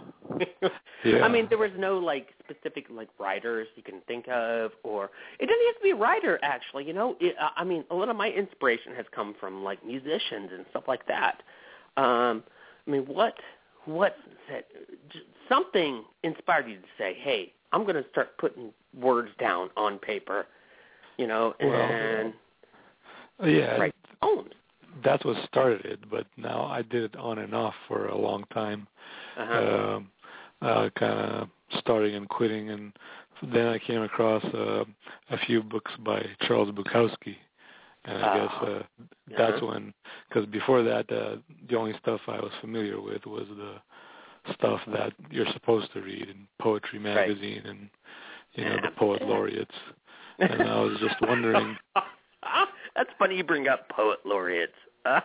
uh, yeah. I mean, there was no like specific like writers you can think of, or it doesn't have to be a writer. Actually, you know, it, I mean, a lot of my inspiration has come from like musicians and stuff like that. Um, I mean, what what said, something inspired you to say, "Hey, I'm going to start putting words down on paper," you know, and well, yeah, write poems. That's what started it, but now I did it on and off for a long time. Uh-huh. Um, uh, kind of starting and quitting, and then I came across uh, a few books by Charles Bukowski, and I Oh. guess uh, that's Uh-huh. when, because before that, uh, the only stuff I was familiar with was the stuff that you're supposed to read in Poetry Magazine, right. and you know, the poet laureates, and I was just wondering. That's funny you bring up poet laureates.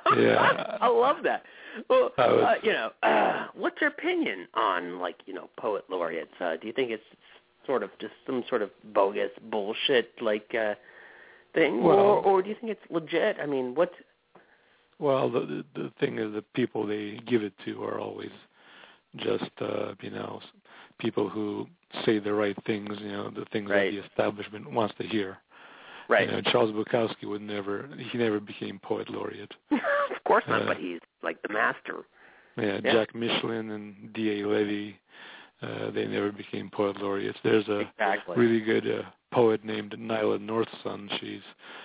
Yeah, I love that. Well, was, uh, you know, uh, what's your opinion on, like, you know, poet laureates? Uh, do you think it's sort of just some sort of bogus bullshit, like, uh, thing, well, or, or do you think it's legit? I mean, what? Well, the the thing is, the people they give it to are always just, uh, you know, people who say the right things, you know, the things right. that the establishment wants to hear. Right. You know, Charles Bukowski would never, he never became poet laureate. Of course not, uh, but he's like the master. Yeah, yeah. Jack Michelin and D A Levy, uh, they never became poet laureates. There's a exactly. really good uh, poet named Nyla Northson. She's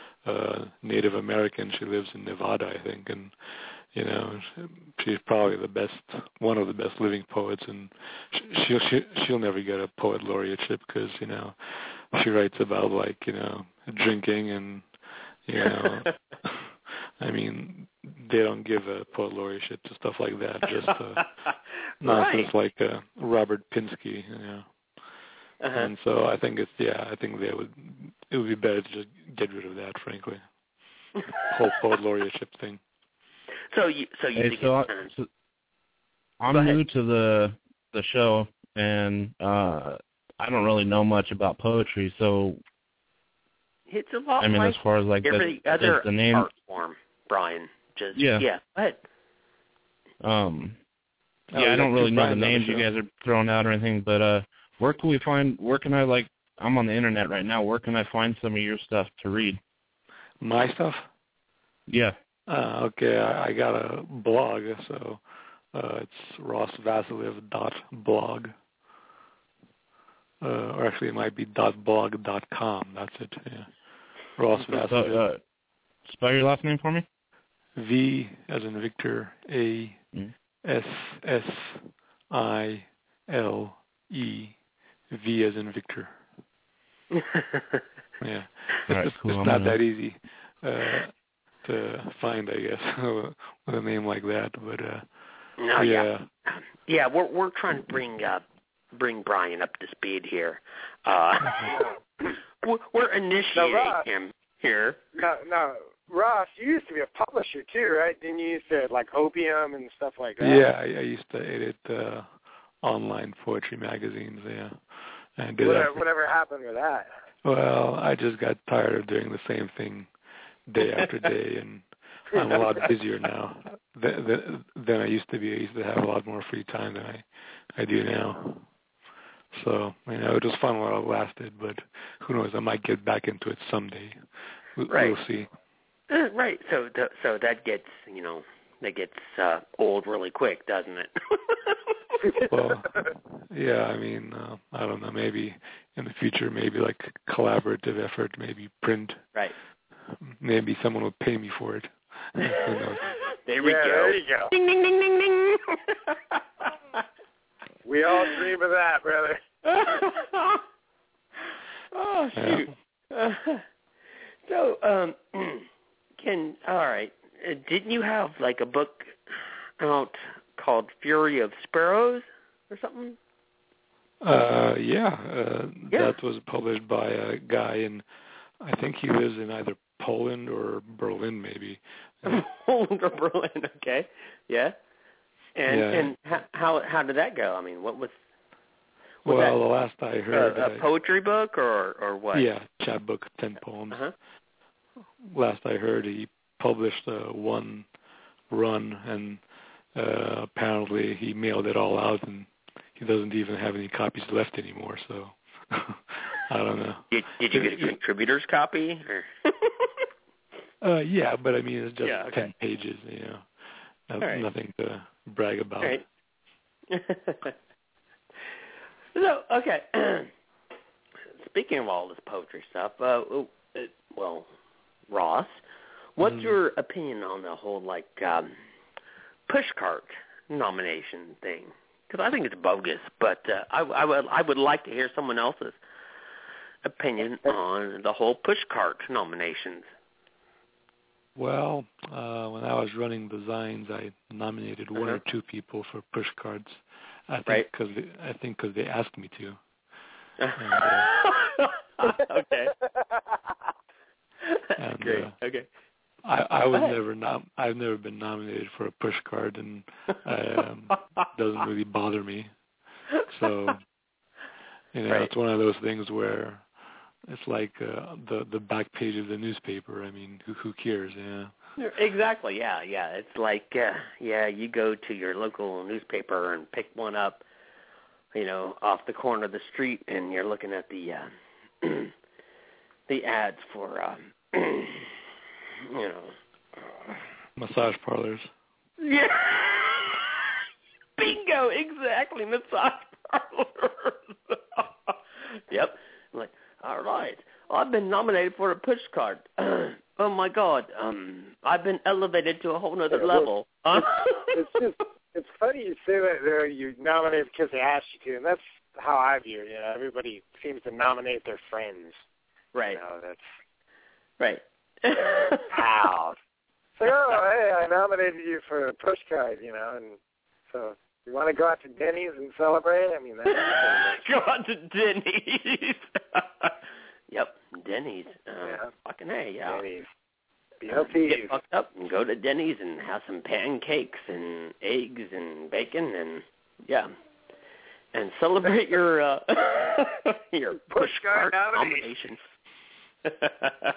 uh, Native American. She lives in Nevada, I think, and you know, she's probably the best, one of the best living poets, and she'll she, she'll never get a poet laureateship because you know she writes about like you know drinking and you know, I mean they don't give a poet laureateship to stuff like that, just uh, nonsense right. like uh, Robert Pinsky, you know. Uh-huh. And so I think it's yeah, I think they would it would be better to just get rid of that, frankly, whole poet laureateship thing. So you, so you hey, think so, it's, I, so I'm new to the the show, and uh, I don't really know much about poetry. So it's a lot. I mean, like as far as like every the, other the name, art form, Brian. Just yeah, yeah. Go ahead. Um, oh, yeah, I don't really know the names names you guys are throwing out or anything, but uh, where can we find? Where can I like? I'm on the internet right now. Where can I find some of your stuff to read? My stuff? Yeah. Uh, okay, I, I got a blog, so uh, it's ross vasilev dot blog. Uh, or actually, it might be .blog dot com. That's it, yeah. Ross So, Vasquez. uh, spell your last name for me. V as in Victor, A Mm. S S I L E, V as in Victor. Yeah, All right, it's, cool. it's I'm not gonna- that easy uh, to find, I guess, with a name like that. But uh, No, yeah. yeah, yeah. We're we're trying to bring uh, bring Brian up to speed here. Uh, we're, we're initiating Ross- him here. No, no, Ross, you used to be a publisher too, right? Didn't you used to like Opium and stuff like that? Yeah, I, I used to edit uh, online poetry magazines. Yeah, I did Whatever, that for- whatever happened with that? Well, I just got tired of doing the same thing day after day, and I'm a lot busier now than, than, than I used to be. I used to have a lot more free time than I, I do now. So, you know, it was fun while it lasted, but who knows? I might get back into it someday. We'll, Right. we'll see. Uh, right. So th- so that gets you know that gets uh, old really quick, doesn't it? Well, yeah, I mean, uh, I don't know, maybe in the future, maybe like collaborative effort, maybe print. Right. Maybe someone will pay me for it. Who knows? There we Yeah, go. there you go. Ding ding ding ding ding. We all dream of that, brother. Oh shoot. Uh, so um, can all right? Uh, didn't you have like a book out called Fury of Sparrows or something? Uh, yeah, uh, Yeah. that was published by a guy in, I think he lives in either Poland or Berlin, maybe. Poland or Berlin? Okay. Yeah. And Yeah. and how, how how did that go? I mean, what was was Well, the last I that heard, a, a I- poetry book or or what? yeah, chapbook, ten poems. Uh-huh. Last I heard, he published uh, one run, and uh, apparently he mailed it all out, and he doesn't even have any copies left anymore. So I don't know. Did, did you get a contributor's copy? Or? Uh, yeah, but I mean, it's just Yeah, okay. ten pages, you know, no, All right. nothing to brag about. All right. So, okay. Speaking of all this poetry stuff, uh, uh, well, Ross, what's Mhm. your opinion on the whole, like, um, pushcart nomination thing? Because I think it's bogus, but uh, I, I, would, I would like to hear someone else's opinion on the whole pushcart nominations. Well, uh, when I was running designs, I nominated one Uh-huh. or two people for push cards. I think Right. because I think because they asked me to. Okay. And, Great. uh, Okay. I, I was Go ahead. never nom- I've never been nominated for a push card, and um, doesn't really bother me. So, you know, Right. it's one of those things where it's like uh, the the back page of the newspaper. I mean, who who cares? Yeah. Exactly. Yeah. Yeah. It's like, uh, yeah, you go to your local newspaper and pick one up, you know, off the corner of the street, and you're looking at the uh, the ads for, um, you know, uh, Massage parlors. yeah. Bingo. Exactly. Massage parlors. Yep. I'm like, all right. I've been nominated for a push card. Oh my God! Um, I've been elevated to a whole nother Yeah, well, level. It's just, it's funny you say that uh, you nominate because they asked you to, and that's how I view it. You know, everybody seems to nominate their friends. Right. You know, that's Right. how. It's like, oh, hey, I nominated you for a push card, you know, and so you want to go out to Denny's and celebrate? I mean, that's Go on to Denny's. Yep, Denny's. Uh, Yeah. Fucking hey, yeah. Denny's. B Uh, L Ts. Get fucked up and go to Denny's and have some pancakes and eggs and bacon and yeah, and celebrate your uh, your push card cart nomination. nomination.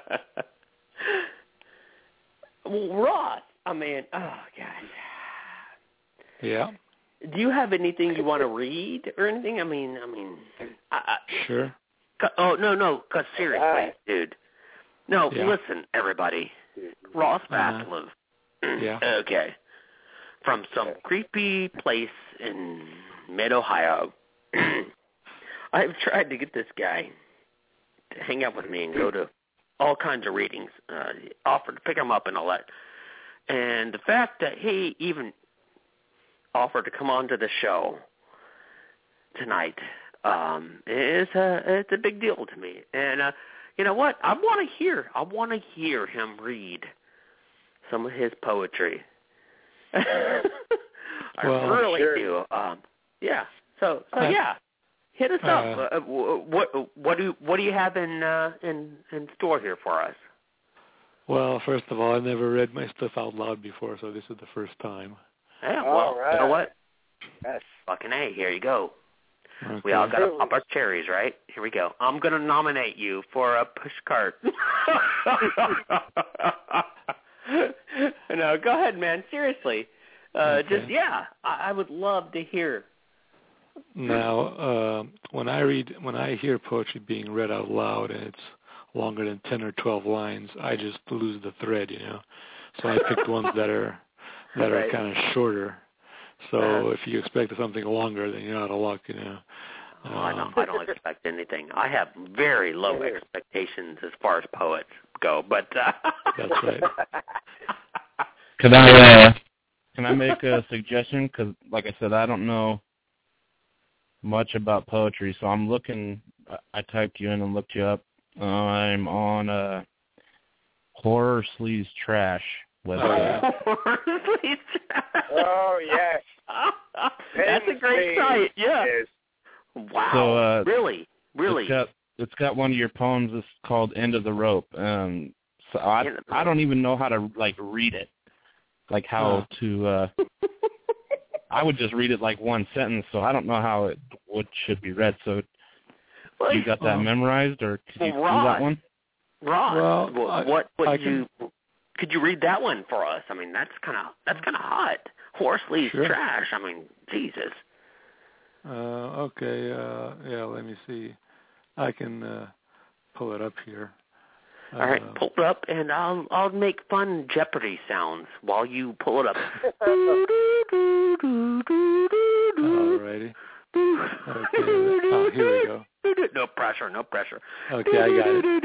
Well, Ross, I mean, oh God. Yeah. Do you have anything you want to read or anything? I mean, I mean, I, I, Sure. oh no, no, because seriously, Right. dude. No, Yeah. listen, everybody. Ross Uh-huh. Vaslov. Yeah. Okay. From some creepy place in mid-Ohio. I've tried to get this guy to hang out with me and go to all kinds of readings, uh, offered to pick him up and all that. And the fact that he even offered to come on to the show tonight um, is a, it's a big deal to me. And uh, you know what? I want to hear. I want to hear him read some of his poetry. I well, really sure. do. Um, yeah. So, so uh, yeah, hit us uh, up. Uh, what what do what do you have in uh, in in store here for us? Well, first of all, I never read my stuff out loud before, so this is the first time. Yeah. Well, all right. you know what? Yes. Fucking A. Here you go. Okay. We all got to pop our cherries, right? Here we go. I'm going to nominate you for a push cart. No, go ahead, man. Seriously. Uh, Okay. Just, yeah, I, I would love to hear. Now, uh, when I read, when I hear poetry being read out loud and it's longer than ten or twelve lines, I just lose the thread, you know. So I picked ones that are that are Right. kind of shorter. So Uh-huh. if you expect something longer, then you're out of luck, you know. Oh, I Um, don't, I don't expect anything. I have very low expectations as far as poets go, but uh, That's right. Can I uh, can I make a suggestion? Because, like I said, I don't know much about poetry, so I'm looking. I typed you in and looked you up. I'm on uh, Horror Sleaze Trash website. Oh, yes. That's a great site. Yeah. Is. Wow. So, uh, really, really. It's got it's got one of your poems. It's called "End of the Rope." Um, so I I don't even know how to like read it, like how Oh. to. Uh, I would just read it like one sentence, so I don't know how it would should be read. So Well, you got that Oh. memorized, or could you Well, do Ron. that one? Ron, Well, what I- what, what I you could you read that one for us? I mean, that's kind of that's kind of hot. Horse Sleaze Sure. Trash. I mean, Jesus. Uh, okay, uh, yeah, let me see. I can uh, pull it up here. All right, Uh, pull it up, and I'll I'll make fun Jeopardy sounds while you pull it up. Alrighty. Okay, oh, here we go. No pressure, no pressure. Okay, I got it.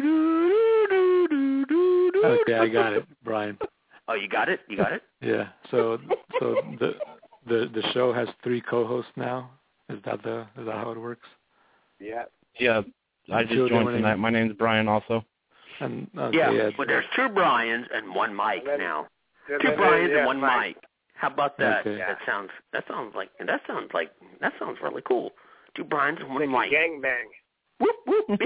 Okay, I got it, Brian. Oh, you got it? You got it? Yeah. So, so the the the show has three co-hosts now. Is that the is that how it works? Yeah. Yeah, I just Two joined different- tonight. My name's Brian. Also, And okay, Yeah, yeah. well, there's two Brians and one Mike Then- now. Then- Two then- Brians yeah, and one Mike. Mike. How about that? Okay. That sounds that sounds like that sounds like that sounds really cool. Two Brians and one Mike. Gang bang. Whoop whoop.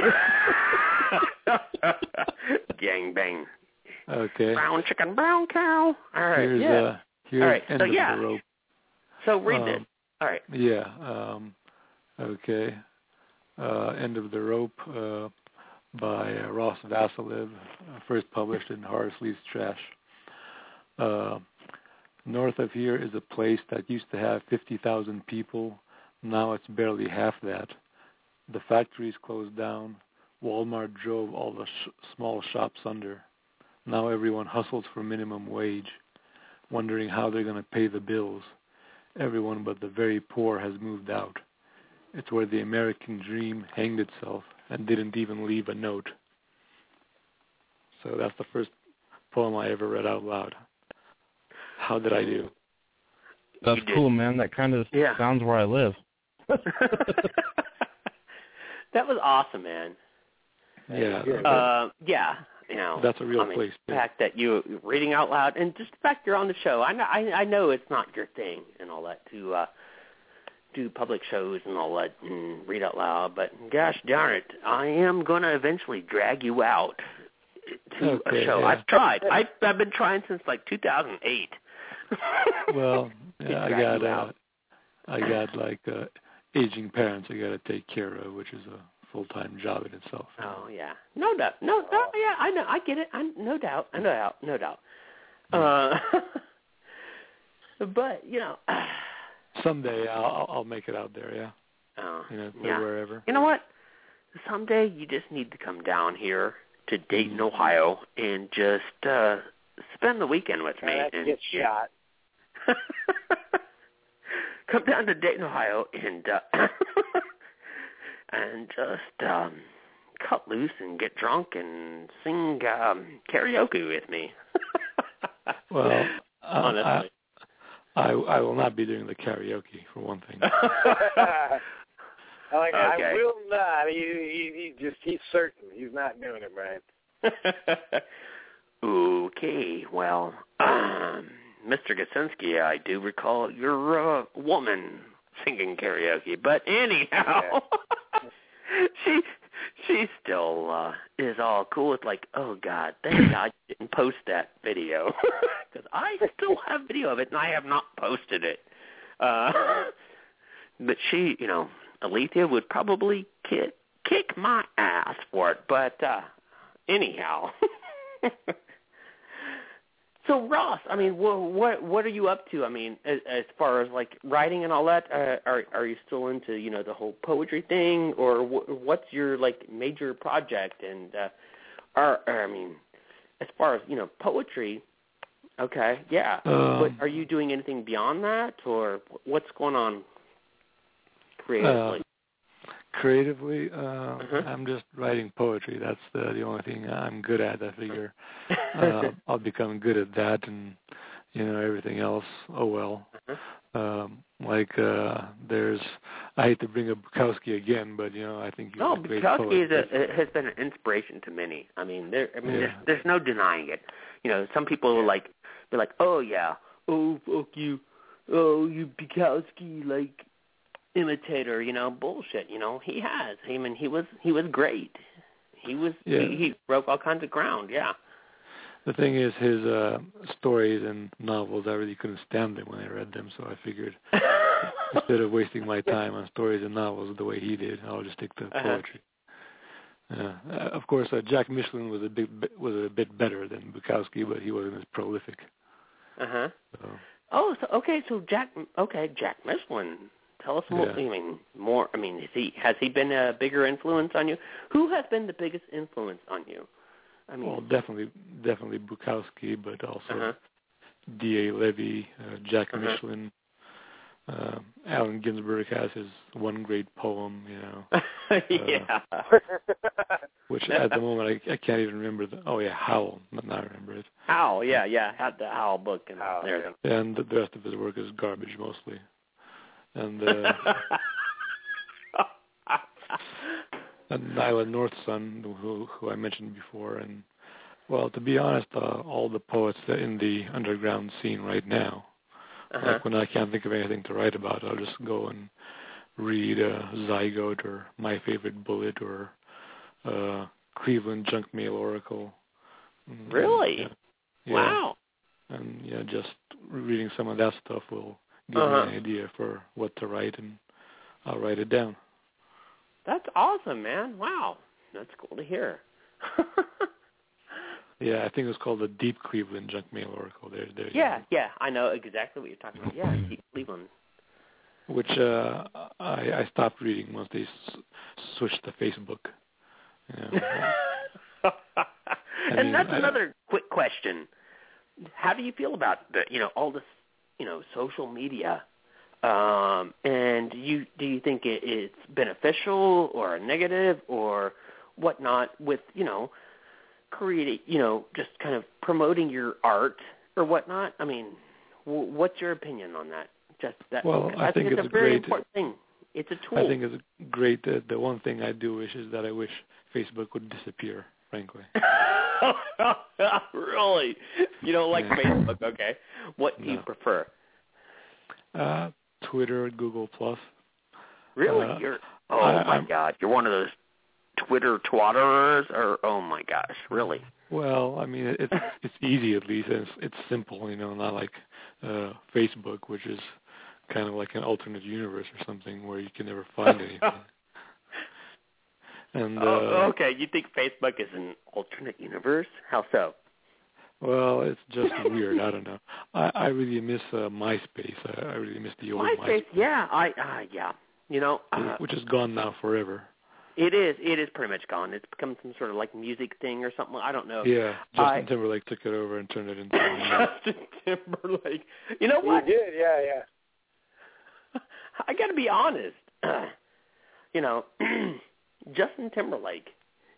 Gang bang. Okay. Brown chicken, brown cow. All right. Here's yeah. uh here's All right, End so of yeah. the Rope. So read um, this. All right. Yeah. Um, okay. Uh, End of the Rope uh, by uh, Ross Vasilev, uh, first published in Horror Sleaze Trash. Uh, north of here is a place that used to have fifty thousand people. Now it's barely half that. The factories closed down. Walmart drove all the sh- small shops under. Now everyone hustles for minimum wage, wondering how they're going to pay the bills. Everyone but the very poor has moved out. It's where the American dream hanged itself and didn't even leave a note. So that's the first poem I ever read out loud. How did I do? that's You did. cool, man. That kind of Yeah. sounds where I live. That was awesome, man. Yeah, Uh, yeah, you know, that's a real I mean, place. The Yeah. fact that you reading out loud, and just the fact you're on the show. I know, I, I know it's not your thing and all that to uh, do public shows and all that and read out loud. But gosh darn it, I am going to eventually drag you out to Okay, a show. yeah. I've tried. I've, I've been trying since like two thousand eight. Well, To yeah, I drag got you uh, out. I got like uh, aging parents I got to take care of, which is a full-time job in itself. Oh yeah, no doubt, no, no, yeah, I know, I get it, I no doubt, no doubt, no doubt. Uh, but you know, Someday I'll I'll make it out there. Yeah, uh, you know, yeah. wherever. You know what? Someday you just need to come down here to Dayton, Ohio, and just uh spend the weekend with me. Try not to and get shot. Come down to Dayton, Ohio, and uh, and just um, cut loose and get drunk and sing um, karaoke with me. Well, honestly. I, I I will not be doing the karaoke, for one thing. I like, Okay. I will not. He, he, he just, he's certain. He's not doing it, Brian. Okay, well, um, Mister Gasinski, I do recall your uh, woman singing karaoke, but anyhow, she she still uh, is all cool with like, oh God, thank God you didn't post that video, because I still have video of it and I have not posted it. Uh, but she, you know, Alethea would probably kick kick my ass for it, but uh, anyhow. So Ross, I mean, what what what are you up to? I mean, as, as far as like writing and all that, uh, are are you still into you know the whole poetry thing, or wh- what's your like major project? And uh, are, are I mean, as far as you know poetry, okay, yeah. Um, but are you doing anything beyond that, or what's going on creatively? Uh, creatively, uh, Uh-huh. I'm just writing poetry. That's the the only thing I'm good at. I figure uh, I'll become good at that, and you know everything else. Oh well. Uh-huh. Um, like uh, there's, I hate to bring up Bukowski again, but you know I think he's No, a great Bukowski poet. is a, has been an inspiration to many. I mean, there. I mean, Yeah. there's, there's no denying it. You know, some people will like, they're like, oh yeah, oh fuck you, oh you Bukowski like imitator. You know, bullshit. You know, he has. I mean, he was he was great. He was Yeah. he, he broke all kinds of ground. Yeah. The thing is, his uh, stories and novels, I really couldn't stand them when I read them, so I figured instead of wasting my time on stories and novels the way he did, I'll just stick to Uh-huh. poetry. Uh, uh, of course, uh, Jack Michelin was a bit bit- was a bit better than Bukowski, but he wasn't as prolific. Uh huh. So, Oh, so okay, so Jack. Okay, Jack Michelin. Tell us more. Yeah. I mean, more. I mean, is he has he been a bigger influence on you? Who has been the biggest influence on you? I mean, well, definitely, definitely Bukowski, but also uh-huh. D A Levy, uh, Jack Uh-huh. Michelin. Uh, Allen Ginsberg has his one great poem, you know, yeah. which at the moment I, I can't even remember. The, oh yeah, Howl. Now I remember it. Howl, yeah, yeah, had the Howl book and Oh, everything. And the rest of his work is garbage mostly. And uh, and Nyla Northson, who who I mentioned before, and well, to be honest, uh, all the poets that in the underground scene right now, uh-huh. like when I can't think of anything to write about, I'll just go and read uh, Zygote or My Favorite Bullet or uh, Cleveland Junk Mail Oracle. And, Really? Yeah, yeah. Wow. And yeah, just reading some of that stuff will give Uh-huh. me an idea for what to write, and I'll write it down. That's awesome, man. Wow. That's cool to hear. Yeah, I think it was called the Deep Cleveland Junk Mail Oracle. There, there. you yeah, go. yeah, I know exactly what you're talking about. Yeah, Deep Cleveland. Which uh, I, I stopped reading once they s- switched to Facebook. You know. and mean, that's I- another quick question. How do you feel about the, you know, all this, you know, social media? Um, and do you do you think it, it's beneficial or a negative or whatnot with, you know, creating, you know, just kind of promoting your art or whatnot? I mean, w- what's your opinion on that? Just that. Well, I I think, think it's, it's a very great- important thing. It's a tool. I think it's great. Uh, the one thing I do wish is that I wish Facebook would disappear, frankly. Really? You don't like Yeah. Facebook? Okay. What do you No. prefer? Uh, Twitter, Google Plus. Really? Uh, You're oh I- my I'm- God! You're one of those Twitter twatterers, or oh my gosh, really? Well, I mean, it, it's it's easy at least, and it's, it's simple, you know, not like uh, Facebook, which is kind of like an alternate universe or something where you can never find anything. And uh, oh, okay. You think Facebook is an alternate universe? How so? well, it's just weird. I don't know. I, I really miss uh, MySpace. I, I really miss the old MySpace, MySpace, yeah, I, uh, yeah. You know, uh, which is gone now forever. it is, it is pretty much gone. It's become some sort of like music thing or something. I don't know. Yeah, Justin I- Timberlake took it over and turned it into. a Justin Timberlake. You know He what? did, yeah, yeah. I got to be honest. you know, Justin Timberlake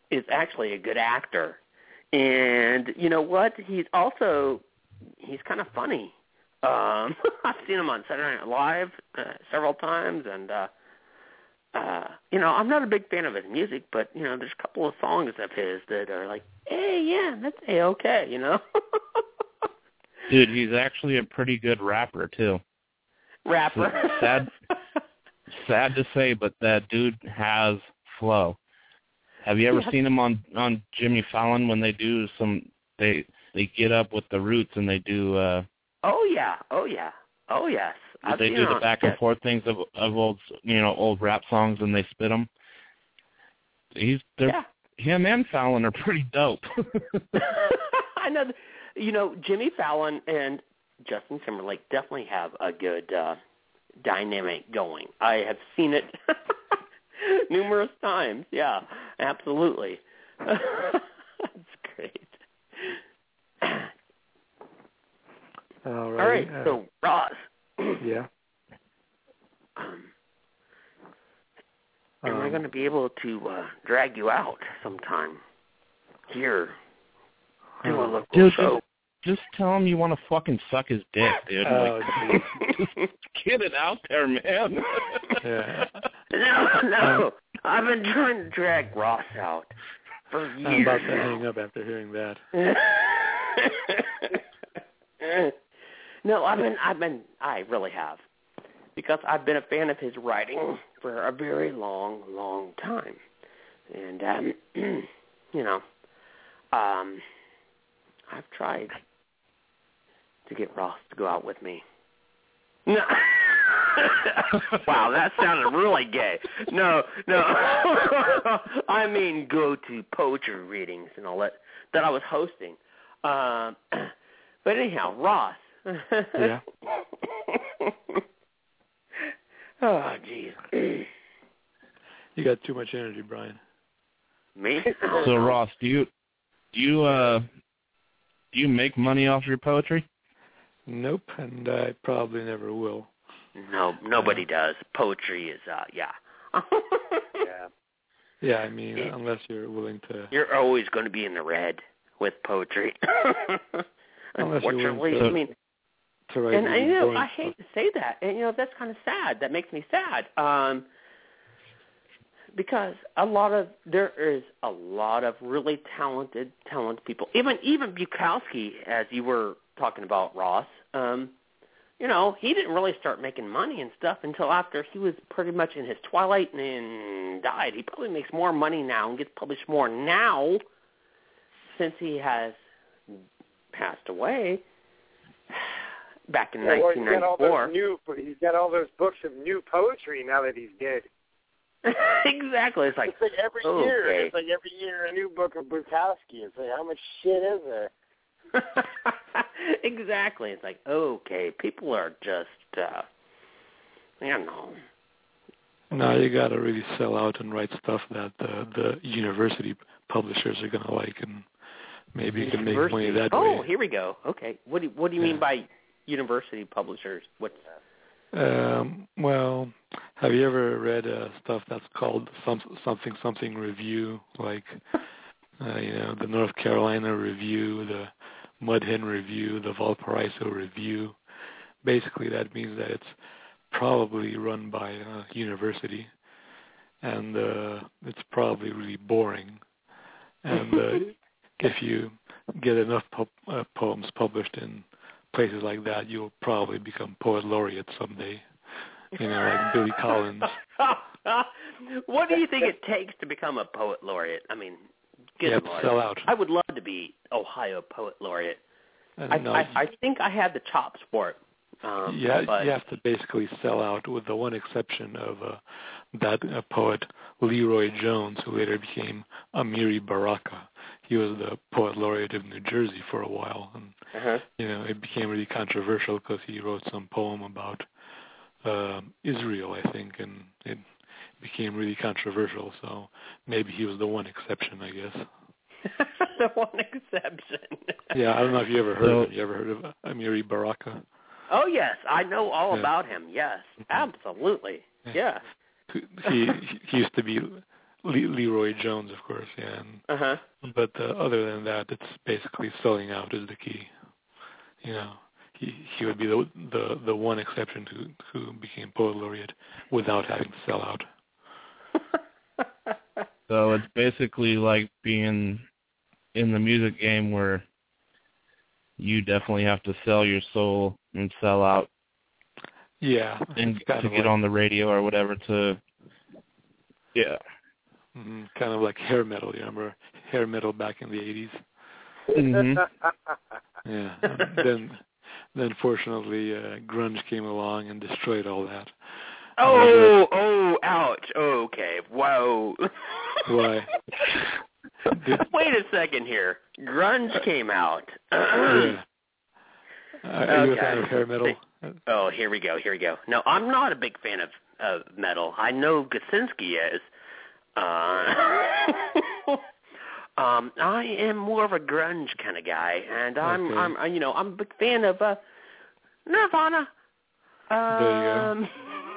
is actually a good actor. And you know what? He's also, he's kind of funny. Um, I've seen him on Saturday Night Live uh, several times, and, uh, uh, you know, I'm not a big fan of his music, but, you know, there's a couple of songs of his that are like, hey, yeah, that's A-okay, you know? Dude, he's actually a pretty good rapper, too. Rapper. Sad, sad to say, but that dude has flow. Have you ever yeah. seen him on, on Jimmy Fallon when they do some, they they get up with the Roots and they do... Uh, oh, yeah. Oh, yeah. Oh, yes. I've they do the back and forth things of, of old, you know, old rap songs and they spit them. He's, yeah. Him and Fallon are pretty dope. I know. You know, Jimmy Fallon and Justin Timberlake definitely have a good uh, dynamic going. I have seen it numerous times. Yeah, absolutely. That's great. All right. All right. Uh, so, Ross. Yeah. Um, am um, I going to be able to uh, drag you out sometime here? Do a local dude, show. Just, just tell him you want to fucking suck his dick, dude. Oh, like, just get it out there, man. Yeah. No, no. I've been trying to drag Ross out for years. I'm about to now. hang up after hearing that. No, I've been, I've been, I really have, because I've been a fan of his writing for a very long, long time, and um, you know, um, I've tried to get Ross to go out with me. No. Wow, that sounded really gay. No, no. I mean, go to poetry readings and all that that I was hosting. Um, but anyhow, Ross. Yeah. Oh, jeez. You got too much energy, Brian. Me? So, Ross, do you do you uh do you make money off your poetry? Nope, and I probably never will. No, nobody does. Poetry is, uh, yeah. Yeah. Yeah, I mean, it, unless you're willing to. You're always going to be in the red with poetry. Unfortunately, to, I mean, to write and I, you know, I stuff. hate to say that, and you know, that's kind of sad. That makes me sad, um, because a lot of there is a lot of really talented, talented people. Even even Bukowski, as you were talking about, Ross. Um, You know, he didn't really start making money and stuff until after he was pretty much in his twilight and died. He probably makes more money now and gets published more now since he has passed away back in yeah, nineteen ninety-four. Well, he's got all those new, he's got all those books of new poetry now that he's dead. Exactly. It's like, it's like every okay. year. It's like every year a new book of Bukowski. It's like, how much shit is there? Exactly. It's like, okay, people are just, uh, you know. No, you got to really sell out and write stuff that uh, the university publishers are going to like, and maybe you can make money that oh, way. Oh, here we go. Okay. What do you, what do you yeah. mean by university publishers? What's that? Um, well, have you ever read uh, stuff that's called some, something something review, like uh, you know, the North Carolina Review, the Mud Hen Review, the Valparaiso Review? Basically, that means that it's probably run by a university, and uh, it's probably really boring. And uh, if you get enough po- uh, poems published in places like that, you'll probably become poet laureate someday. You know, like Billy Collins. What do you think it takes to become a poet laureate? I mean, good you have Lord. to sell out. I would love to be Ohio poet laureate. I, no, I, I think I had the chops for it. Um, yeah, but... you have to basically sell out, with the one exception of uh, that uh, poet Leroy Jones, who later became Amiri Baraka. He was the poet laureate of New Jersey for a while, and uh-huh. you know, it became really controversial because he wrote some poem about uh, Israel, I think, and it became really controversial. So maybe he was the one exception, I guess. The one exception. Yeah, I don't know if you ever heard so, of him. You ever heard of Amiri Baraka? Oh, yes. I know all yeah. about him. Yes, absolutely. Yeah. He he used to be Le- Leroy Jones, of course, yeah. And, Uh-huh. But uh, other than that, it's basically selling out is the key. You know, he he would be the the, the one exception to who became poet laureate without having to sell out. So it's basically like being in the music game where you definitely have to sell your soul and sell out. Yeah, and kind to of get like, on the radio or whatever to, yeah. mm-hmm, kind of like hair metal. You remember hair metal back in the eighties? Mm-hmm. Yeah. And then, then fortunately, uh, grunge came along and destroyed all that. Oh, oh, ouch. Oh, okay. Whoa. Why? Did, Wait a second here. Grunge came out. yeah. Uh, are you a fan Okay. of hair metal? Oh, here we go. Here we go. No, I'm not a big fan of, of metal. I know Gasinski is. Uh, um, I am more of a grunge kind of guy, and I'm, Okay. I'm, you know, I'm a big fan of uh, Nirvana. Um, There you go.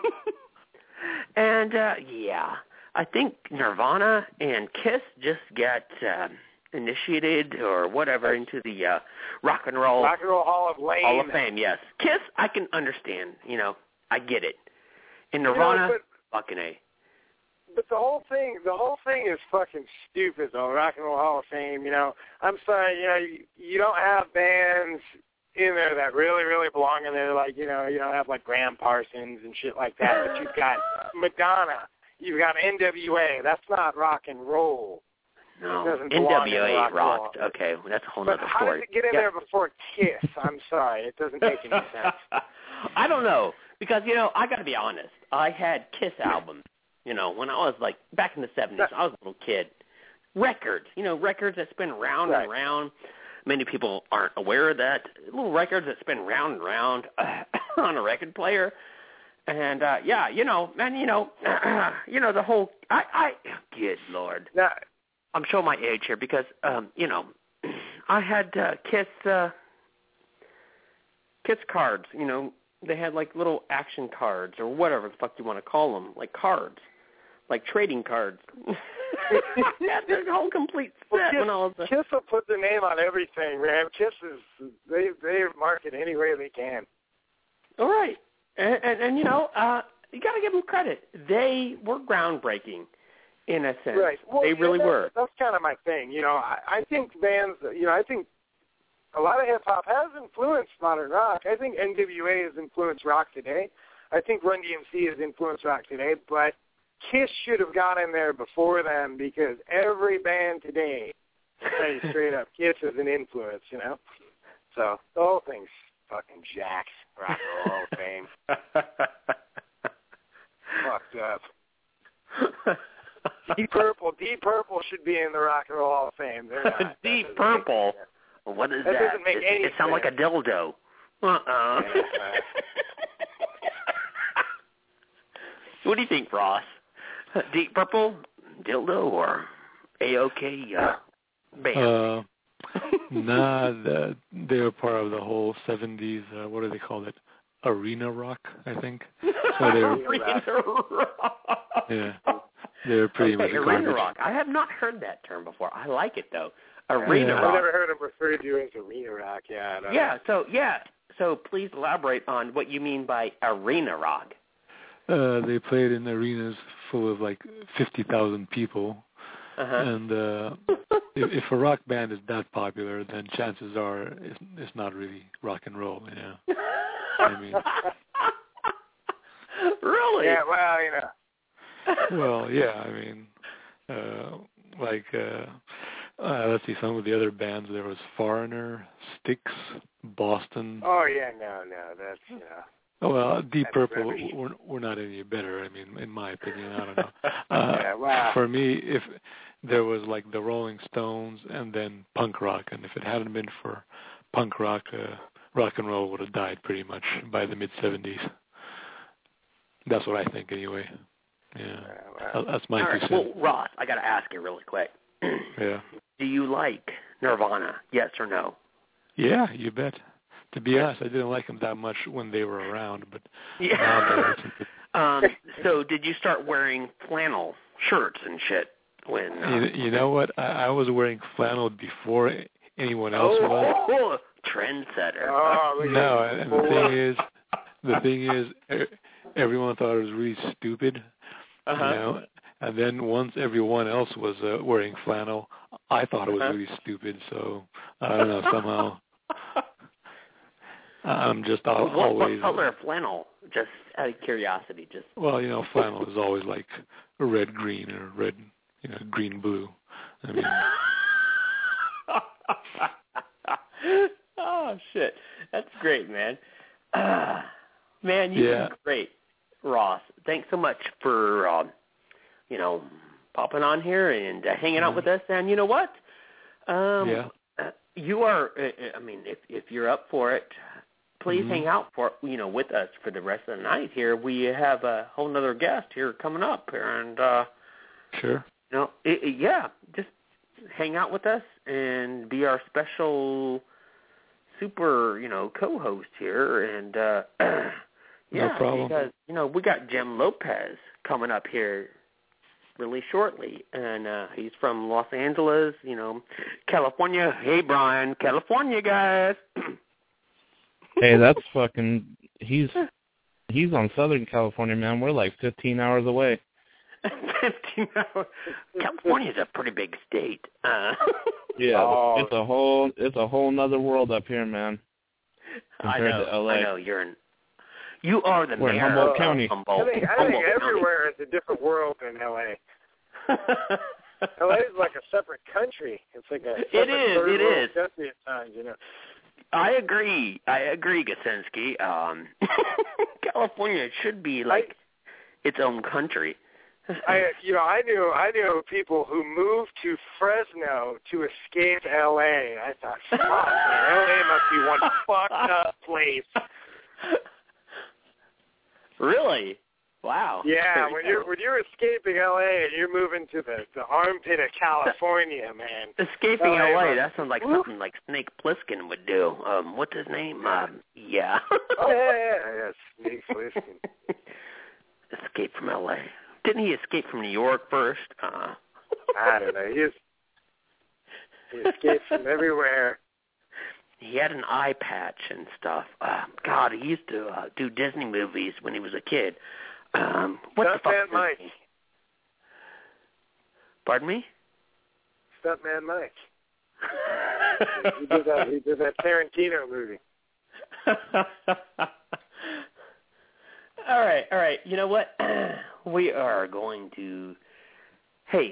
And uh, yeah, I think Nirvana and Kiss just got uh, initiated or whatever into the uh, rock and roll Rock and Roll Hall of Fame. Hall of Fame. Yes, Kiss I can understand. You know, I get it. And You know, Nirvana, but- fucking A. But the whole thing, the whole thing is fucking stupid, though. Rock and Roll Hall of Fame, you know. I'm sorry, you know, you, you don't have bands in there that really, really belong in there. Like, you know, you don't have like Graham Parsons and shit like that. But you've got Madonna, you've got N W A. That's not rock and roll. It No, doesn't N belong in W A rock and rocked. roll. Okay, well, that's a whole But other how story. did it get in Yeah. there before Kiss? I'm sorry, it doesn't make any sense. I don't know because you know I got to be honest. I had Kiss albums. You know, when I was like back in the seventies, I was a little kid. Records, you know, records that spin round Right. and round. Many people aren't aware of that. Little records that spin round and round uh, on a record player. And uh yeah, you know, man, you know, you know the whole. I, I, good Lord, Now, I'm showing my age here because um, you know, I had uh, Kiss, uh, Kiss cards. You know, they had like little action cards or whatever the fuck you want to call them, like cards. Like trading cards. Yeah, there's a whole complete set well, Kiss, when I was a... Kiss will put their name on everything, man. Kiss is, they, they market any way they can. All right. And, and, and you know, uh, you got to give them credit. They were groundbreaking in a sense. Right. Well, they yeah, really that's, were. That's kind of my thing. You know, I, I think bands, you know, I think a lot of hip-hop has influenced modern rock. I think N W A has influenced rock today. I think Run D M C has influenced rock today, but Kiss should have got in there before them because every band today, say straight up, Kiss is an influence, you know? So the whole thing's fucking jacked. Rock and Roll Hall of Fame. Fucked up. Deep Purple, Deep Purple should be in the Rock and Roll Hall of Fame. They're not. Deep That doesn't Purple? make sense. What is That that? doesn't make it, any it sounds like a sense. dildo. Uh-uh. Yeah. What do you think, Ross? Deep Purple, dildo, or A-OK uh, band? Uh, nah, the, they were part of the whole seventies, uh, what do they call it? Arena rock, I think. So they were, Arena rock. yeah, they were pretty Okay, much arena garbage. rock. I have not heard that term before. I like it though. Arena Yeah. I've rock. never heard them referred to as arena rock. Yeah, I don't Yeah. know. So yeah. So please elaborate on what you mean by arena rock. Uh, they played in arenas full of like fifty thousand people, Uh-huh. and uh, if, if a rock band is that popular, then chances are it's, it's not really rock and roll, you know. I mean, really? Yeah, well, you know. well, yeah, I mean, uh, like, uh, uh, let's see, some of the other bands, there was Foreigner, Styx, Boston. Oh, yeah, no, no, that's, you know. Oh, well, Deep That's Purple, very- we're, we're not any better, I mean, in my opinion, I don't know. Uh, Yeah, wow. For me, if there was like the Rolling Stones and then punk rock, and if it hadn't been for punk rock, uh, rock and roll would have died pretty much by the mid-seventies. That's what I think anyway. Yeah, Yeah, well. that's my All two right. cents. Well, Ross, I got to ask you really quick. Yeah. Do you like Nirvana? Yes or no? Yeah, you bet. To be honest, I didn't like them that much when they were around, but now Yeah. that I listen to um, so did you start wearing flannel shirts and shit When uh, you, you know what? I, I was wearing flannel before anyone else oh, was. Oh, trendsetter. Oh, look No, at and the thing is, the thing is, e- everyone thought it was really stupid, uh-huh. you know. And then once everyone else was uh, wearing flannel, I thought it was uh-huh. really stupid. So I don't know, somehow I'm just al- what, always. What color of flannel? Just out of curiosity, just. Well, you know, flannel is always like red green or red, you know, green blue. I mean. Oh shit, that's great, man. Uh, man, you yeah. did great, Ross. Thanks so much for, um, you know, popping on here and uh, hanging out with us. And you know what? Um, yeah. Uh, you are. Uh, I mean, if if you're up for it, please mm-hmm. hang out for you know with us for the rest of the night. Here we have a whole nother guest here coming up, and uh, sure. You know, it, it, yeah, just hang out with us and be our special super, you know, co-host here. And, uh, yeah, no problem. because, you know, we got Jim Lopez coming up here really shortly. And uh, he's from Los Angeles, you know, California. Hey, Brian, California, guys. Hey, that's fucking, he's, he's on Southern California, man. We're like fifteen hours away. fifteen hours. California's a pretty big state. Uh, yeah, oh. it's a whole it's a whole nother world up here, man. Compared I know. to L A. I know. You're in. You are the We're in mayor Humboldt of County. Humboldt. I think, I think Humboldt everywhere is a different world than L A. L A is like a separate country. It's like a separate It is, third it world is. country at times, you know. I agree. I agree, Gasinski. Um, California should be like I, its own country. I, you know, I knew, I knew people who moved to Fresno to escape L A. I thought, fuck, man, L A must be one fucked up place. Really? Wow. Yeah, when you're when you're escaping L A and you're moving to the, the armpit of California, man. Escaping L A, L A, man. that sounds like something like Snake Plissken would do. Um, what's his name? Um, yeah. Oh yeah, yeah, yeah, Snake Plissken. Escape from L A. Didn't he escape from New York first? Uh, I don't know. He, is, he escaped from everywhere. He had an eye patch and stuff. Uh, God, he used to uh, do Disney movies when he was a kid. Um, what the fuck? Stuntman Mike. Name? Pardon me? Stuntman Mike. he did that. He did that Tarantino movie. All right, all right. You know what? We are going to. Hey,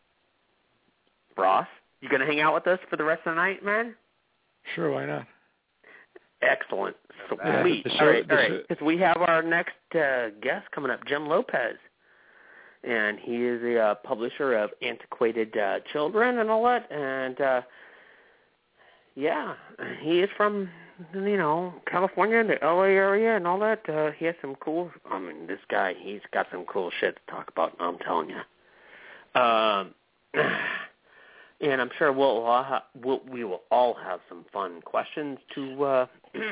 Ross, you going to hang out with us for the rest of the night, man? Sure, why not? Excellent. Yeah, Sweet. the show- all right, the all right. show- Because we have our next uh, guest coming up, Jim Lopez. And he is a uh, publisher of Antiquated uh, Children and all that. And, uh, yeah, he is from, you know, California, the L A area and all that. Uh, he has some cool, I mean, this guy, he's got some cool shit to talk about, I'm telling you. Um, and I'm sure we'll, all ha- we'll we will all have some fun questions to uh,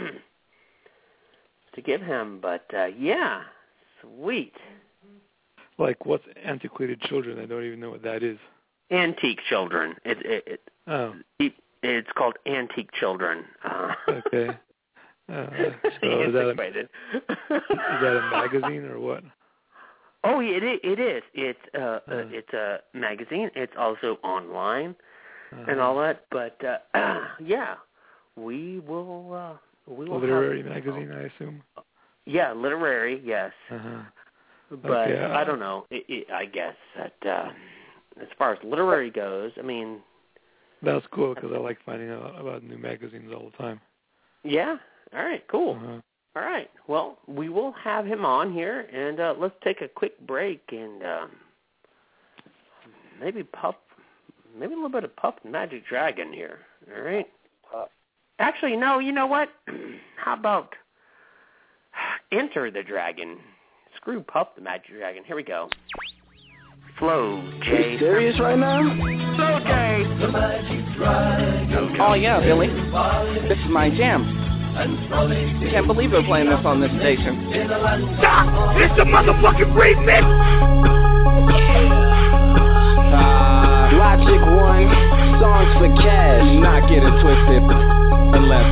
to give him. But, uh, yeah, sweet. Like, what's Antiquated Children? I don't even know what that is. Antique Children. It, it, it, Oh. it, it's called Antique Children. Uh, Okay. Uh, so is that, a, Antiquated. is that a magazine or what? Oh, it is. It is. It's uh, uh, Uh. it's a magazine. It's also online Uh, and all that. But uh, yeah, we will. Uh, we will. literary have, magazine, I assume. Yeah, literary. Yes. Uh-huh. But Okay, uh, I don't know. It, it, I guess that uh, as far as literary goes, I mean, That's cool because I like finding out about new magazines all the time. yeah. All right. Cool. Uh-huh. All right. Well, we will have him on here, and uh, let's take a quick break and um, maybe puff, maybe a little bit of Puff the Magic Dragon here. All right. Puff. Actually, no. You know what? How about Enter the Dragon? Screw Puff the Magic Dragon. Here we go. Flow, Jay. You serious right now? Flow, Jay. Oh yeah, Billy. This is my jam. Can't believe they're playing this on this station. Stop! It's the motherfucking remix! Uh, Logic One, songs for cash, not get it twisted. Unless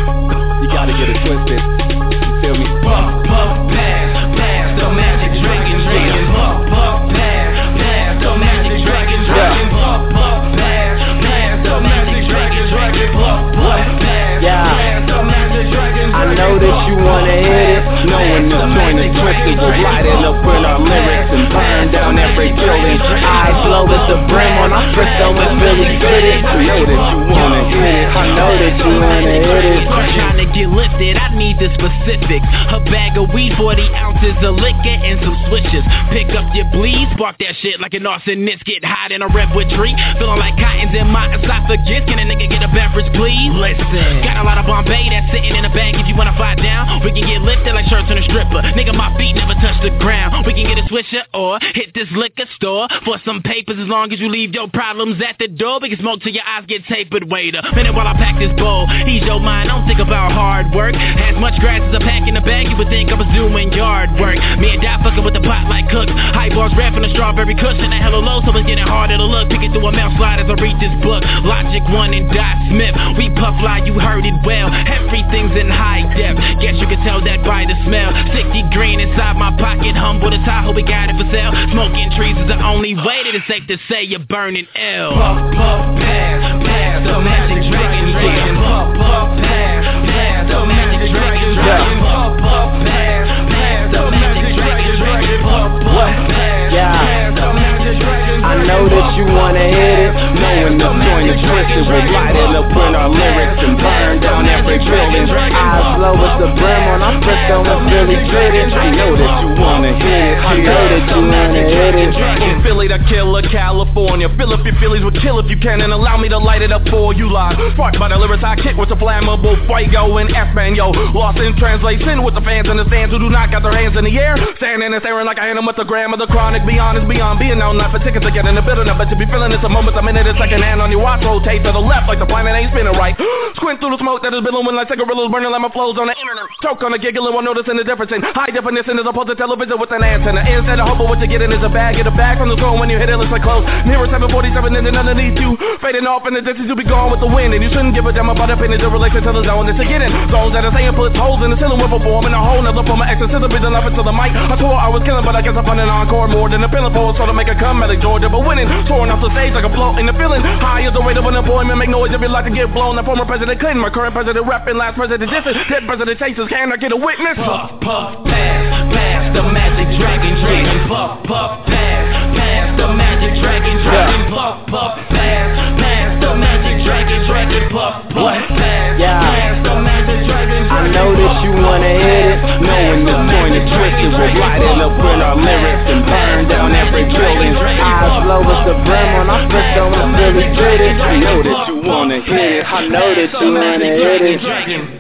you gotta get it twisted. You feel me? Puff, puff, pass, pass, the magic dragon, dragon. Puff, puff, pass, pass, the magic dragon, dragon. Puff, puff, pass, pass, the magic dragon, dragon. Puff, puff, pass, pass, the magic dragon, dragon. I know that you wanna hit it, knowing this joint is twisted. We'll light it up with our lyrics and burn down every building. Eyes low as the brim on our crystal and Billy Fitted. I know that you wanna hit it, I know that you wanna hit it. Trying to get lifted, I need the specifics. A bag of weed, forty ounces of liquor and some switches. Pick up your bleed, spark that shit like an arsonist. Get hot in a redwood tree, feeling like cottons in my esophagus. Can a nigga get a beverage, please? Listen, got a lot of Bombay that's sitting in a bag. If you wanna fly down, we can get lifted like shirts on a stripper. Nigga, my feet never touch the ground. We can get a swisher or hit this liquor store for some papers. As long as you leave your problems at the door, we can smoke till your eyes get tapered. Wait a minute while I pack this bowl. Ease your mind, don't think about hard work. As much grass as I pack in the bag, you would think I was doing yard work. Me and Dot fucking with the pot like cooks. High bars rapping a strawberry cushion. A hella low, so it's getting harder to look. Picking through a mail slide as I read this book. Logic One and Dot Smith. We puff lie, you heard it well. Everything's in high def. Guess you can tell that by the smell. sixty green inside my pocket. Humble the Tahoe, we got it for sale. Smoking trees is the only way that it's safe to say you're burning L. Puff, puff, pass, pass, the magic dragon, dragon. Puff, puff, pass, pass, the magic dragon, dragon. Puff, puff, pass, pass, the magic dragon, dragon. Puff, puff, pass, pass, the magic dragon, dragon. I know that you wanna hit it, knowing the joint is twisted. We'll light it up with our lyrics and burn down every building. Eyes low as the brim on our crystal and Billy Fitted. I know that you wanna hit it, I know that you wanna hit it. From Philly to Killer, California. Fill up your Phillies with kill if you can, and allow me to light it up for you live. Sparked by the lyrics I kick with the flammable fuego and Espanol. Lost in translation with the fans in the stands who do not got their hands in the air. Standing and staring like I am with the gram of the chronic. Be honest, beyond being known, not for tickets to get in the building. I bet you be feeling this a moment, a minute, a second hand on your watch. Rotate to the left like the planet ain't spinning right. Squint through the smoke that is billowing like cigarillos burning like my flows on the internet. Choke on the giggle and won't noticing the difference in high definition as opposed to television with an antenna. Instead of hoping what you're getting is a bag, get a bag from the zone when you hit it, looks like close. Nearer seven forty-seven and then underneath you, fading off in the distance, you'll be gone with the wind. And you shouldn't give a damn about opinions in relation to the zone that you're getting. Zones that are saying puts holes in the ceiling with a form and a whole nother form of exorcism. Breathing up into the mic. I swore I was killing, but I guess I found an encore more than a pillar for so to make a come like Georgia, but winning. Soaring off the stage like a float in the feeling. High as the rate of unemployment, make noise if you like to get blown. The former president Clinton, my current president repping, last president dissing, dead president chases. Can I get a witness? Puff, puff, pass, pass the magic dragon, dragon. Puff, puff, pass, pass the magic dragon, dragon. Puff, puff, pass, pass the magic dragon, dragon. Puff, puff, pass, pass the magic dragon, dragon. I know that you wanna hit it, knowing the joint is twisted. We'll light it up with our lyrics and burn down every building. Eyes low as the brim on our crystal and Billy Fitted. I know that you wanna hit it, I know that you wanna hit it.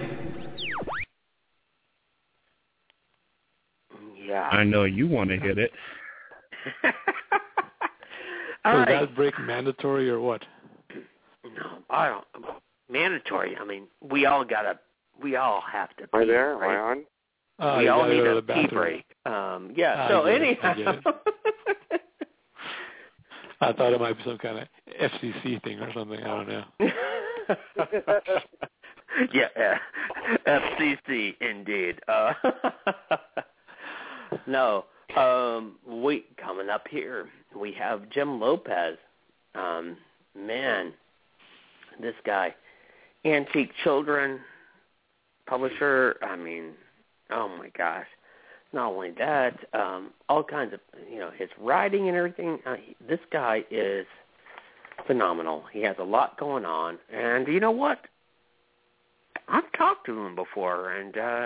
Yeah. I know you want to hit it. So is that break mandatory or what? No, I don't. Mandatory. I mean, we all gotta. We all have to. Am I pee, there? right? Am I on? Uh, we you all gotta need go to a the pee bathroom. break. Um, yeah. I so get it, anyhow. I get it. I thought it might be some kind of F C C thing or something. I don't know. Yeah, uh, F C C indeed. Uh, no, um, we coming up here. We have Jim Lopez. Um, man, this guy, Antique Children publisher. I mean, oh my gosh. Not only that, um, all kinds of, you know, his writing and everything. Uh, he, this guy is phenomenal. He has a lot going on, and you know what? I've talked to him before, and uh,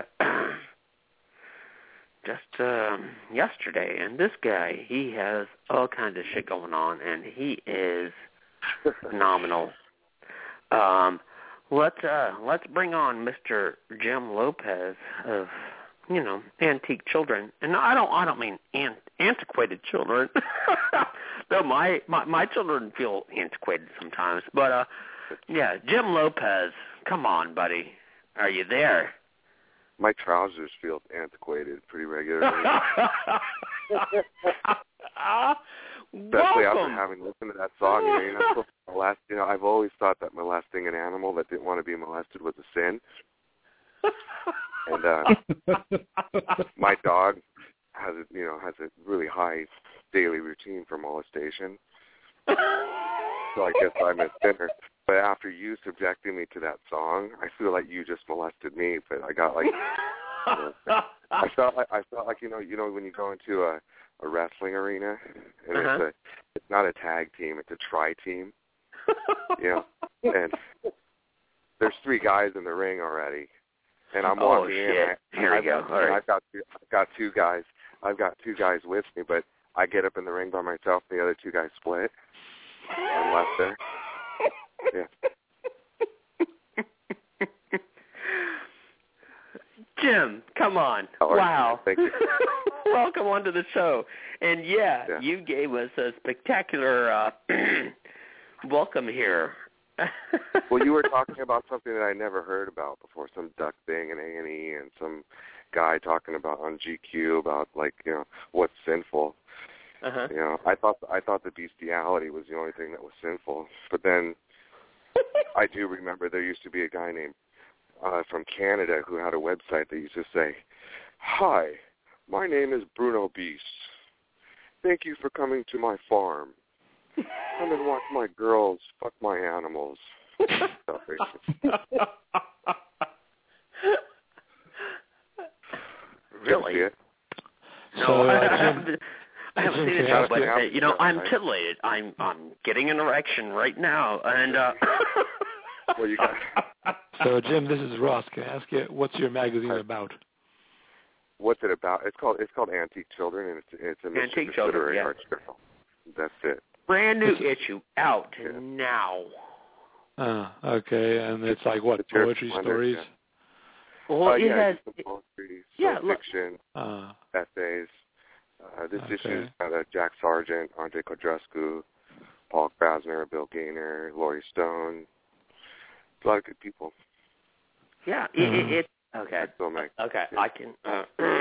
just um, yesterday, and this guy, he has all kinds of shit going on, and he is phenomenal. Um, let's uh, let's bring on Mister Jim Lopez of, you know, Antique Children, and I don't I don't mean ant, antiquated children. Though my, my my children feel antiquated sometimes, but uh, yeah, Jim Lopez. Come on, buddy. Are you there? My trousers feel antiquated pretty regularly. Especially Welcome. after having listened to that song. You know, you're not supposed to molest. You know, I've always thought that molesting an animal that didn't want to be molested was a sin. And uh, my dog has a, you know, has a really high daily routine for molestation. So I guess I'm a sinner. But after you subjecting me to that song, I feel like you just molested me. But I got like, you know, I felt like I felt like you know, you know, when you go into a, a wrestling arena and Uh-huh. it's a, it's not a tag team, it's a tri team. You know, and there's three guys in the ring already, and I'm Oh, walking shit. in. I, Here we I've, go. I've, All right. I've got two, I've got two guys. I've got two guys with me, but I get up in the ring by myself, and the other two guys split. I'm left there. Yeah. Jim, come on. How are you? Wow. Thank you. Welcome onto the show. And, yeah, Yeah. you gave us a spectacular uh, welcome here. Well, you were talking about something that I never heard about before, some duck thing in A and E, and some guy talking about on G Q about, like, you know, what's sinful. Uh-huh. You know, I thought I thought the bestiality was the only thing that was sinful. But then I do remember there used to be a guy named uh, from Canada who had a website that used to say, "Hi, my name is Bruno Beast. Thank you for coming to my farm. Come and watch my girls fuck my animals." Stuff like that. Really? See it? No, So, uh, I, Jim- haven't, I haven't Jim, seen can it I yet, ask but, you- uh, you know, I'm Right. titillated. I'm I'm getting an erection right now, and uh, Well, you got. So, Jim, this is Ross. Can I ask you, what's your magazine about? What's it about? It's called it's called Antique Children, and it's it's a Antique mischievous Children, literary yeah. arts journal. That's it. brand new issue out Yeah. now. Uh, okay, and it's like what, It's your poetry splendor, stories? yeah. Well, uh, it yeah, has. some poetry, yeah, some look- fiction, Uh, essays. Uh, this Okay. issue's got uh, Jack Sargent, Andre Codrescu, Paul Krasner, Bill Gaynor, Laurie Stone. A lot of good people. Yeah, it, Mhm. it, it okay. That's Bill Mack. Okay, Yeah. I can. Uh,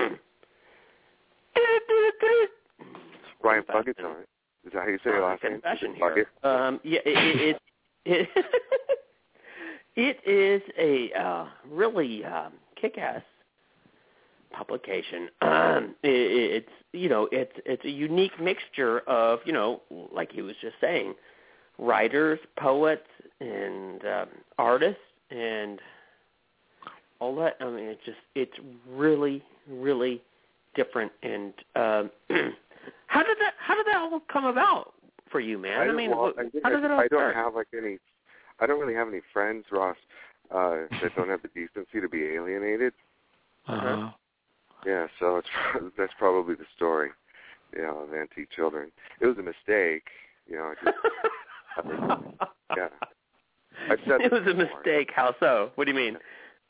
Brian Confession. Puggett's on it. Is that how you say your uh, last name? confession Is it Puckett? here. Um, yeah, it it it, it is a uh, really um, kick-ass publication. Um, it, it's you know it's it's a unique mixture of you know like he was just saying, writers, poets, and um, artists, and all that. I mean, it's just it's really really different. And um, how did that how did that all come about for you, man? I, don't- mean, well, what, I, think how I, did it all I don't start? have like any. I don't really have any friends, Ross, uh, that don't have the decency to be alienated. uh-huh. Yeah, so it's that's probably the story, you know, of Antique Children. It was a mistake, you know. It just, yeah, I've said It this was a before. mistake. How so? What do you mean?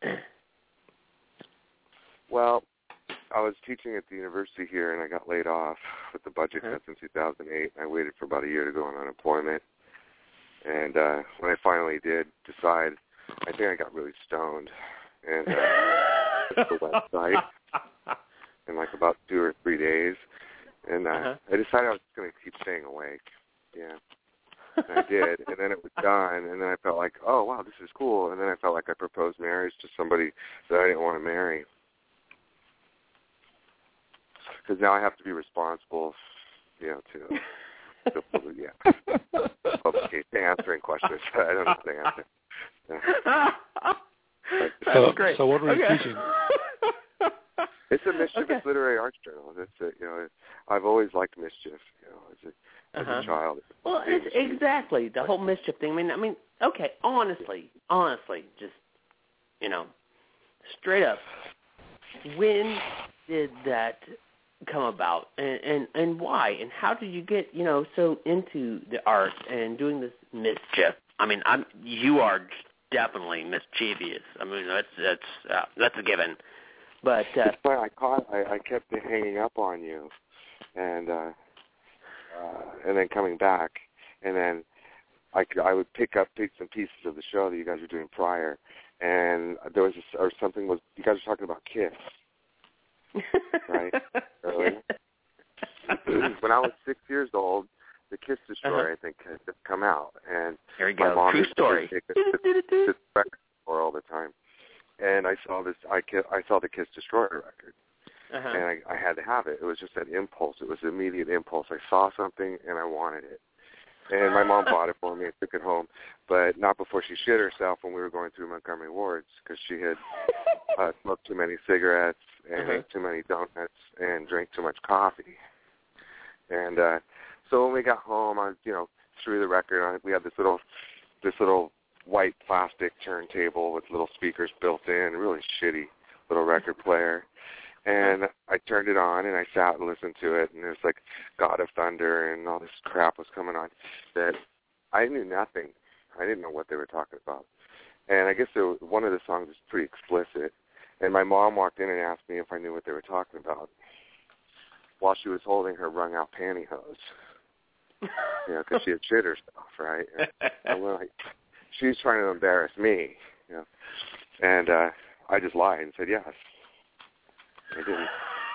Well, I was teaching at the university here, and I got laid off with the budget Uh-huh. cuts in two thousand eight. I waited for about a year to go on unemployment, and uh, when I finally did decide, I think I got really stoned, and uh, took the website in like about two or three days, and uh, Uh-huh. I decided I was just going to keep staying awake. Yeah. And I did, and then it was done, and then I felt like, oh, wow, this is cool, and then I felt like I proposed marriage to somebody that I didn't want to marry. Because now I have to be responsible, you know, to, to yeah, publication, answering questions that I don't know the answer. Yeah. That's So, great. so what were you Okay. teaching? It's a mischievous Okay. literary arts journal. That's it. You know, I've always liked mischief. You know, as a as Uh-huh. a child. Well, it's exactly the whole mischief thing. I mean, I mean, okay, honestly, honestly, just you know, straight up, when did that come about, and and and why, and how did you get you know so into the arts and doing this mischief? I mean, I'm you are definitely mischievous. I mean, that's that's uh, that's a given. But uh, It's funny, I caught. I, I kept hanging up on you, and uh, uh, and then coming back, and then I, could- I would pick up bits and pieces of the show that you guys were doing prior, and there was this, or something was you guys were talking about Kiss. Right. Earlier. When I was six years old, the Kiss Destroyer, Uh-huh. I think, had just come out, and There you my go. mom True used story. to take us to this record store all the time, and I saw this. I ki- I saw the Kiss Destroyer record, Uh-huh. and I, I had to have it. It was just that impulse. It was an immediate impulse. I saw something and I wanted it, and my mom bought it for me and took it home, but not before she shit herself when we were going through Montgomery Wards because she had uh, smoked too many cigarettes and Uh-huh. ate too many donuts and drank too much coffee. And uh, so when we got home, I, you know, threw the record on it. We had this little, this little white plastic turntable with little speakers built in, really shitty little record player. And I turned it on and I sat and listened to it, and it was like God of Thunder and all this crap was coming on that I knew nothing. I didn't know what they were talking about. And I guess there was, one of the songs was pretty explicit. And my mom walked in and asked me if I knew what they were talking about while she was holding her wrung-out pantyhose. You know, because she had shit herself, right? And I'm like, she was trying to embarrass me, you know. And uh, I just lied and said yes. I didn't.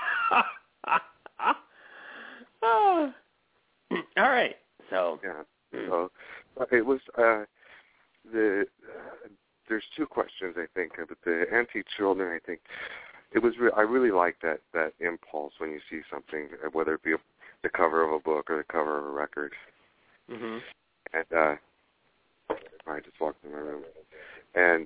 Oh. All right. So. Yeah. So it was uh, the. Uh, there's two questions I think, but the Antique Children, I think it was. Re- I really like that that impulse when you see something, whether it be a, the cover of a book or the cover of a record. Mm-hmm. And uh, I just walked in my room, and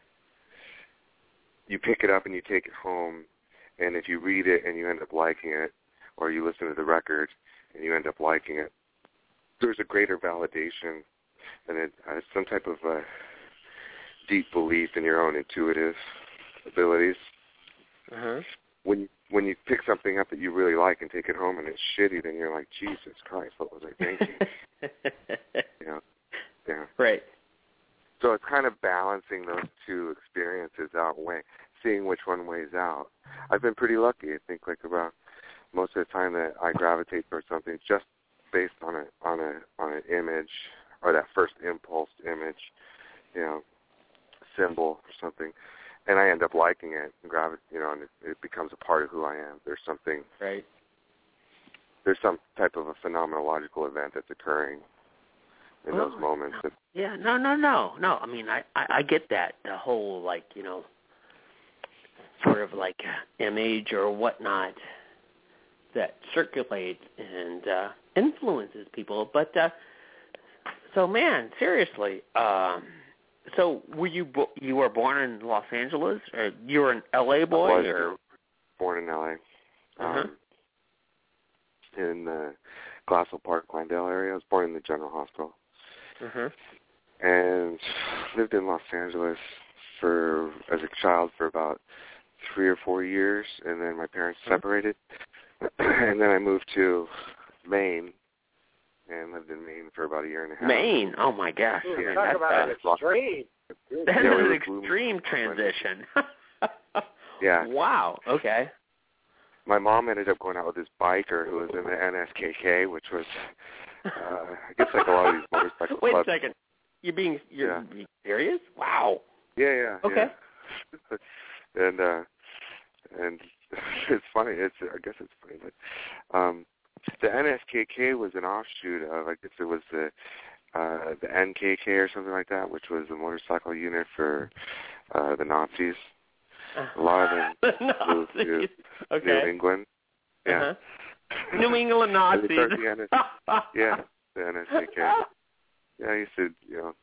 you pick it up and you take it home. And if you read it and you end up liking it, or you listen to the record and you end up liking it, there's a greater validation and it, uh, some type of uh, deep belief in your own intuitive abilities. Uh-huh. When when you pick something up that you really like and take it home and it's shitty, then you're like, Jesus Christ, what was I thinking? you know, yeah. Right. So it's kind of balancing those two experiences out, way, seeing which one weighs out. I've been pretty lucky. I think like about most of the time that I gravitate towards something just based on a on a on an image or that first impulse image, you know, symbol or something, and I end up liking it and gravi- you know, and it, it becomes a part of who I am. There's something. Right. There's some type of a phenomenological event that's occurring in Oh, those moments. No. Yeah, no, no, no, no. I mean, I, I, I get that. The whole, like, you know, sort of like image or whatnot that circulates and uh, influences people. But, uh, so, man, seriously, um, so were you bo- you were born in Los Angeles? Or you were an L A boy? I was or? born in L A. Uh-huh. Um, in the Glassell Park, Glendale area. I was born in the General Hospital. Uh-huh. And lived in Los Angeles for as a child for about three or four years, and then my parents separated, and then I moved to Maine and lived in Maine for about a year and a half. Maine? Oh, my gosh. Ooh, I mean, talk that's, about uh, an extreme. That's Yeah, we an were extreme transition. Yeah. Wow. Okay. My mom ended up going out with this biker who was in the N S K K, which was, uh, I guess like a lot of these motorcycle Wait clubs. a second. You're being you're Yeah. being serious? Wow. Yeah, yeah. Okay. Yeah. and uh, and it's funny. It's I guess it's funny, but um, the N S K K was an offshoot of I guess it was the uh, the N K K or something like that, which was the motorcycle unit for uh, the Nazis. A lot of them the moved to Nazis. New Okay. England. Yeah. Uh-huh. New England And they Nazis. started the N S yeah, the N S K K. Yeah, I used to, you know,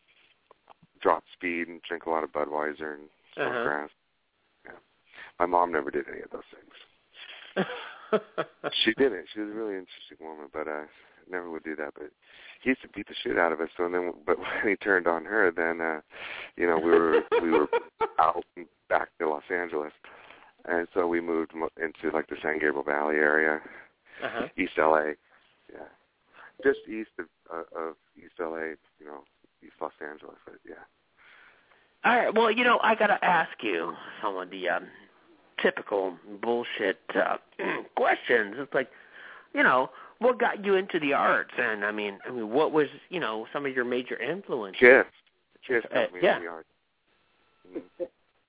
drop speed and drink a lot of Budweiser and smoke Uh-huh. grass. Yeah. My mom never did any of those things. She didn't. She was a really interesting woman, but uh, never would do that. But he used to beat the shit out of us. So then, but when he turned on her, then uh, you know, we were we were out and back to Los Angeles, and so we moved mo- into like the San Gabriel Valley area, Uh-huh. East L A. Yeah, just east of uh, of East L A. You know, East Los Angeles. But yeah. All right. Well, you know, I got to ask you some of the um, typical bullshit uh, questions. It's like, you know, what got you into the arts? And, I mean, I mean, what was, you know, some of your major influences? Kiss. Kiss got Uh, me yeah. into the art.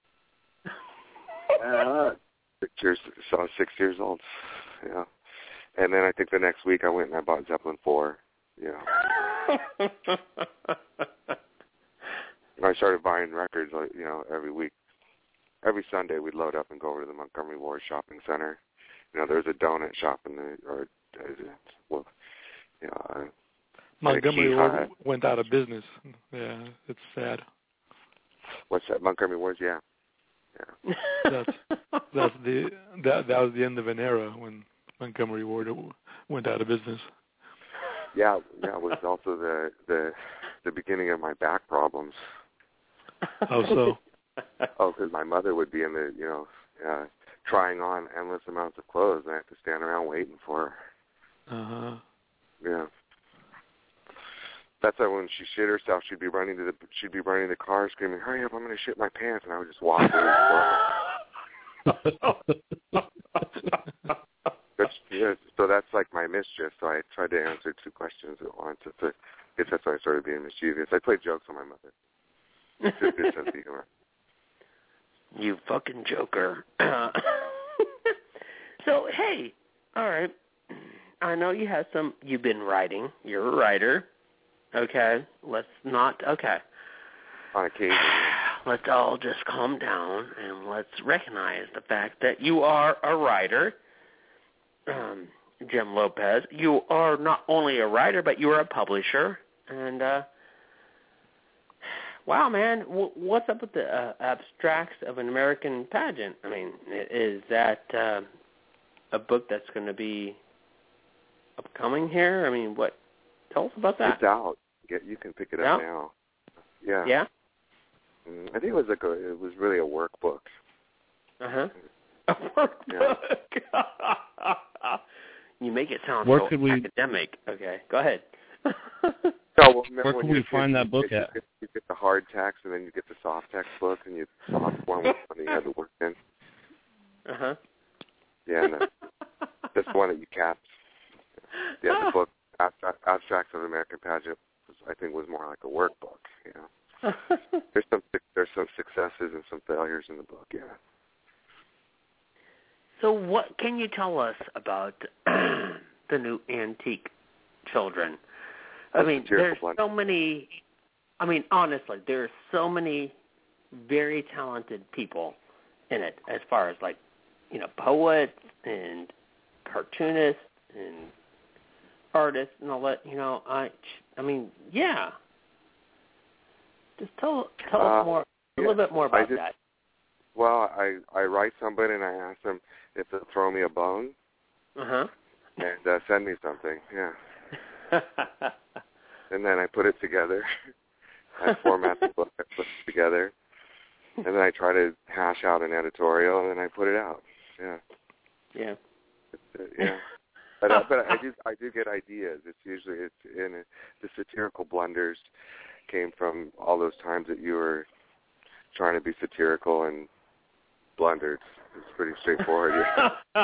Uh, Six years, so I was six years old. Yeah. And then I think the next week I went and I bought Zeppelin four. You know. I started buying records, like, you know, every week. Every Sunday we'd load up and go over to the Montgomery Ward Shopping Center. You know, there's a donut shop in the, or, well, you know, uh, Montgomery Ward went out of business. Yeah, it's sad. What's that? Montgomery Ward? Yeah. Yeah. that's that's the that that was the end of an era when Montgomery Ward went out of business. Yeah, yeah. It was also the the the beginning of my back problems. How so? Oh, because my mother would be in the, you know, uh, trying on endless amounts of clothes, and I had to stand around waiting for her. Uh huh. Yeah. That's why when she shit herself, she'd be running to the she'd be running to the car, screaming, "Hurry up! I'm going to shit my pants!" And I would just walk away. That's, yeah, so that's like my mischief. So I tried to answer two questions at once. It's a, I guess that's why I started being mischievous. I played jokes on my mother. It's a good sense of humor. You fucking joker. So, hey, all right. I know you have some, you've been writing. You're a writer. Okay. Let's not, okay. On occasion. Let's all just calm down and let's recognize the fact that you are a writer. Um, Jim Lopez, you are not only a writer, but you are a publisher. And, uh, wow, man, w- what's up with the uh, Abstracts of an American Pageant? I mean, is that uh, a book that's going to be upcoming here? I mean, what? Tell us about that. It's out. Get, you can pick it yeah? up now. Yeah. Yeah? Mm, I think it was like a, it was really a workbook. Uh-huh. A workbook. Yeah. You make it sound Where so could we... academic. Okay, go ahead. No, well, Where can we find that book you at? Get, you get the hard text, and then you get the soft text book, and you soft one with one that you had to work in. Uh-huh. Yeah, and that's, that's the one that you capped. Yeah, the book, Abstract, Abstracts of an American Pageant, was, I think was more like a workbook, you know. There's some there's some successes and some failures in the book, yeah. So what can you tell us about the new Antique Children? I mean, there's so many, I mean, honestly, there's so many very talented people in it as far as, like, you know, poets and cartoonists and artists and all that, you know, I, I mean, yeah. Just tell, tell uh, us more, yeah, a little bit more about just, that. Well, I, I write somebody and I ask them if they'll throw me a bone uh-huh. and uh, send me something, yeah. And then I put it together. I format the book, I put it together, and then I try to hash out an editorial, and then I put it out. Yeah. Yeah. It's, uh, yeah. But, uh, but I do I do get ideas. It's usually it's in a, the satirical blunders came from all those times that you were trying to be satirical and blundered. It's pretty straightforward. Yeah.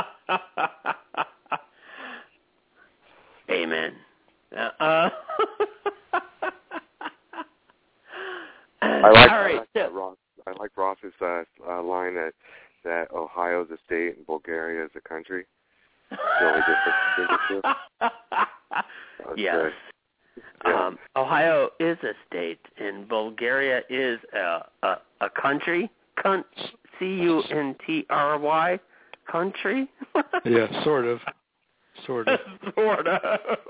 Amen. Uh, I like, all right, I like so, Ross. I like Ross's uh, uh, line that that Ohio's a state and Bulgaria is a country. The only difference. Yes. Uh, yeah. Um, Ohio is a state and Bulgaria is a a, a country. Con- C U N T R Y country. Yeah, sort of. Sort of. Sort of.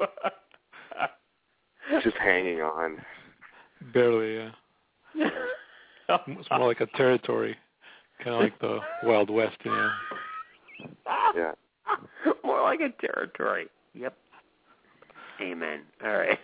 Just hanging on. Barely, yeah. It's more like a territory, kind of like the Wild West, you know. Yeah. More like a territory. Yep. Amen. All right.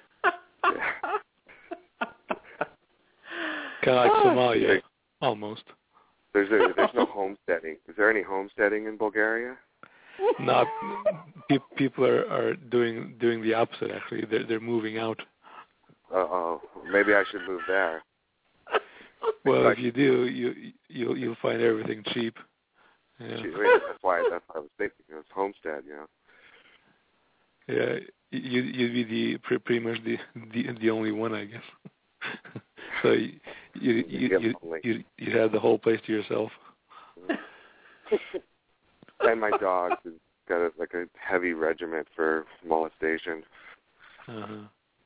Kind of like Somalia, almost. There's a, there's no homesteading. Is there any homesteading in Bulgaria? Not pe- people are, are doing doing the opposite. Actually, they're they're moving out. Uh oh, maybe I should move there. Well, if you do, you you'll you'll find everything cheap. Yeah. Gee, wait, that's why that's why I was thinking it was homestead. You know. Yeah, you you'd be the pretty much the the, the only one, I guess. So you you you you, you you have the whole place to yourself. And my dogs and, got a, like a heavy regiment for molestation. Uh-huh.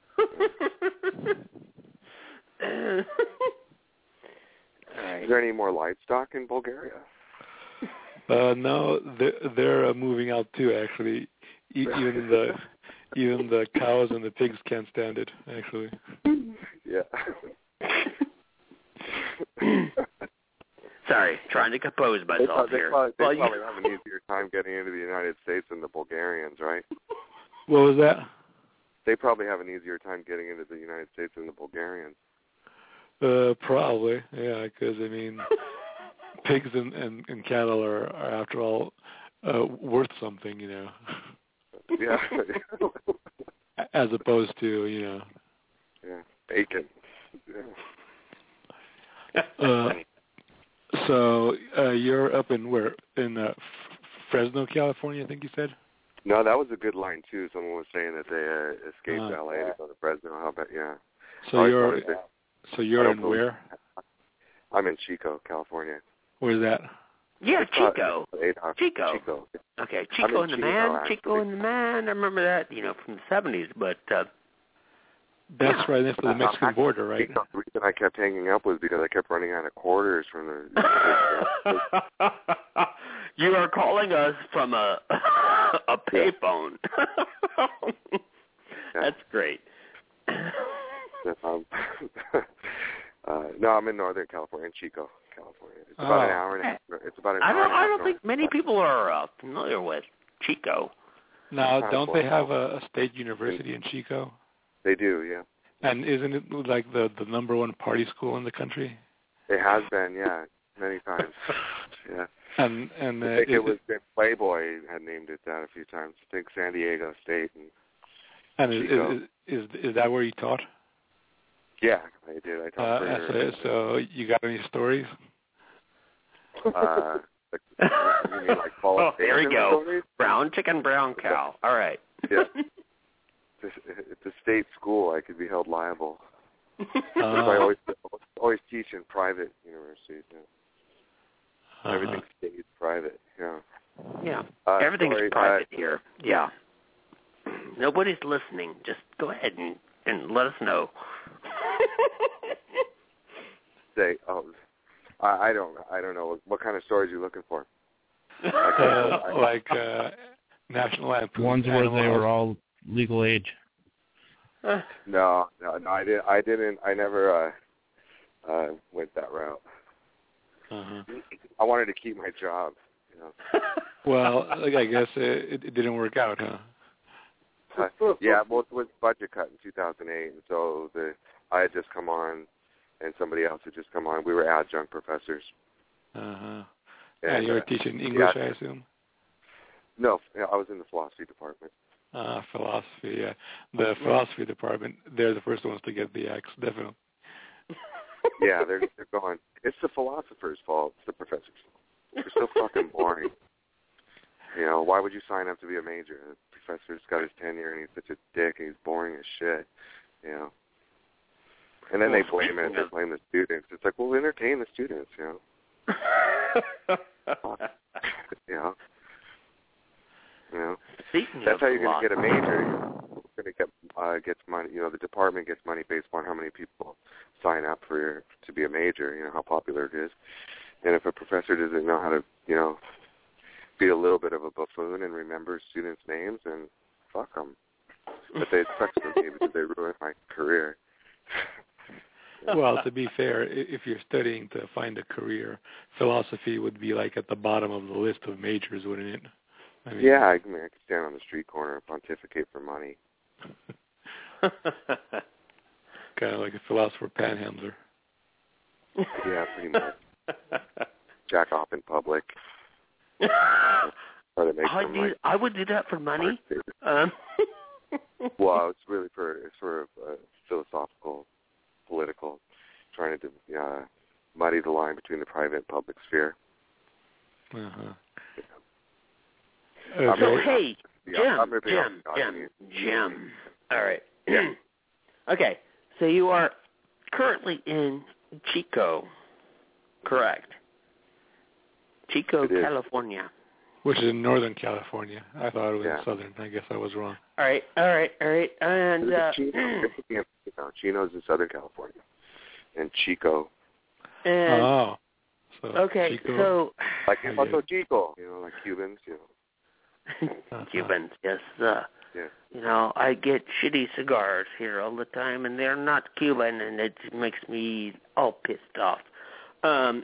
Is there any more livestock in Bulgaria? Uh, no, they're, they're uh, moving out too. Actually, e- even the even the cows and the pigs can't stand it. Actually. Yeah. Sorry, trying to compose They, myself probably, they, here. probably, they Well, probably you- have an easier time getting into the United States than the Bulgarians, right? What was that? They probably have an easier time getting into the United States than the Bulgarians. Uh, probably, yeah. Because I mean, pigs and, and, and cattle are, are, after all, uh, worth something, you know. Yeah. As opposed to, you know. Yeah, bacon. Yeah. Uh, so uh, you're up in where? In uh, Fresno, California, I think you said? No, that was a good line, too. Someone was saying that they uh, escaped Uh, L A to go to Fresno. How about, yeah. So I you're wanted to- so I you're don't in believe- where? I'm in Chico, California. Where's that? yeah, It's not- Chico. it's eight hours- Chico. Chico. Okay, I'm Chico in and the Chico, Man, actually. Chico and the Man. I remember that, you know, from the seventies. But uh, That's yeah. right next to the Uh, Mexican actually, border, right? Chico, the reason I kept hanging up was because I kept running out of quarters from the... You are calling us from a a payphone. That's great. um, uh, no, I'm in Northern California, in Chico, California. It's about Oh. an hour and a half. It's about an I hour don't. and a I half don't north. think many people are uh, familiar with Chico. Now, Kind of don't they close. have a, a state university in Chico? They do, yeah. And isn't it like the the number one party school in the country? It has been, yeah, many times. Yeah. And and uh, I think is it was Playboy had named it that a few times. I think San Diego State. And and is, Chico. is is is that where you taught? yeah, I did. I Uh, taught for... so, so you got any stories? Uh, like, you mean like Oh, there we qualification go. stories? Brown chicken, brown cow. All right. Yeah. It's a state school. I could be held liable. Uh, I always always teach in private universities. Yeah. uh-huh. Everything stays private. Yeah. Yeah. Uh, Everything's sorry, private uh, here. Yeah. Nobody's listening. Just go ahead and, and let us know. Say, oh, I, I don't, I don't know. What kind of stories are you looking for? Uh, like uh, National Lampoon. Ones where Animal they House. were all legal age. No, no, no. I didn't. I didn't. I never uh, uh, went that route. Uh-huh. I wanted to keep my job. You know. Well, like, I guess it, it didn't work out, huh? Uh, yeah, well, it was budget cut in two thousand eight, and so the I had just come on, and somebody else had just come on. We were adjunct professors. Uh-huh. And, And you were uh, teaching English, yeah. I assume? No, I was in the philosophy department. Uh, philosophy, yeah. The philosophy department, they're the first ones to get the axe, definitely. Yeah, they're they're going. It's the philosophers' fault. It's the professors' fault. They're so fucking boring. You know, why would you sign up to be a major? The professor's got his tenure and he's such a dick and he's boring as shit. You know. And then Well, they blame it. They blame the students. It's like, well, entertain the students. You know. You know. You know. Speaking That's of how you're going to get a philosophy- major. You're going to get uh, gets money. You know, the department gets money based on how many people sign up for your, to be a major. You know how popular it is. And if a professor doesn't know how to, you know, be a little bit of a buffoon and remember students' names, then fuck them. But they sucks for me because they ruined my career. Well, to be fair, i- if you're studying to find a career, philosophy would be like at the bottom of the list of majors, wouldn't it? I mean, Yeah, I, mean, I could stand on the street corner and pontificate for money. kind of like a philosopher panhandler. Yeah, pretty much. Jack off in public. Try to make I some do. like, I would do that for money. Um. well, it's really for it's for uh, philosophical, political, trying to uh, muddy the line between the private and public sphere. Uh-huh. I'm Okay. So really- hey, Yeah, Jim, I'm ripping off Jim, God, Jim, you. Jim. All right. Yeah. Okay. So you are currently in Chico, correct? Chico, It is. California. Which is in Northern California. I thought it was Yeah. in Southern. I guess I was wrong. All right, all right, all right. And uh, Chino, Chino's in Southern California, and Chico. and Oh. So okay, Chico. so Like I also get Chico, you know, like Cubans, you know. Uh-huh. Cubans, yes. Uh, Yeah. You know, I get shitty cigars here all the time, and they're not Cuban, and it makes me all pissed off. Um,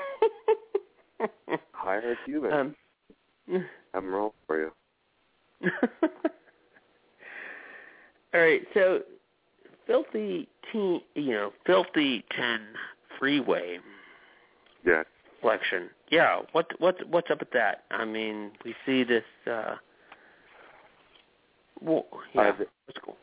Hire a Cuban. um, Have them roll for you. all right, so Filthy Teen, you know, Filthy Ten Freeway Yeah. collection. Yeah, what what what's up with that? I mean, we see this. Uh, well, yeah, Uh, the- that's cool.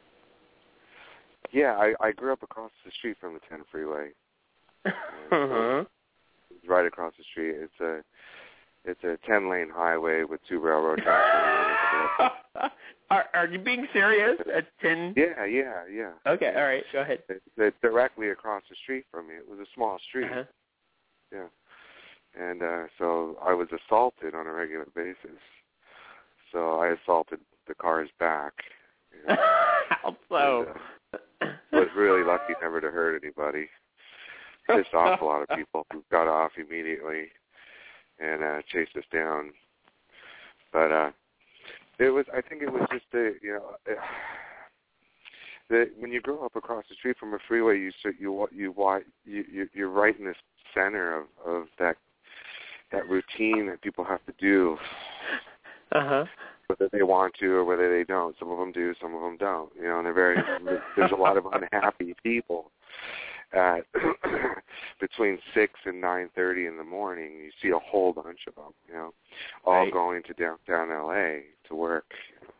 Yeah, I, I grew up across the street from the ten freeway. uh-huh. It's right across the street. It's a it's a ten lane highway with two railroad tracks. are are you being serious? At ten? Yeah, yeah, yeah. Okay, all right, go ahead. It's, it's directly across the street from me. It was a small street. Uh-huh. Yeah. And uh, so I was assaulted on a regular basis. So I assaulted the cars back. You know, How so? and, uh, was really lucky never to hurt anybody. Pissed off a lot of people who got off immediately and uh, chased us down. But uh, it was, I think it was just a, you know, uh, the, when you grow up across the street from a freeway, you you you you you you're right in the center of of that that routine that people have to do. Uh huh. Whether they want to or whether they don't. Some of them do, some of them don't. You know, and they're very. There's a lot of unhappy people at between six and nine thirty in the morning. You see a whole bunch of them. You know, all right. going to downtown L A to work,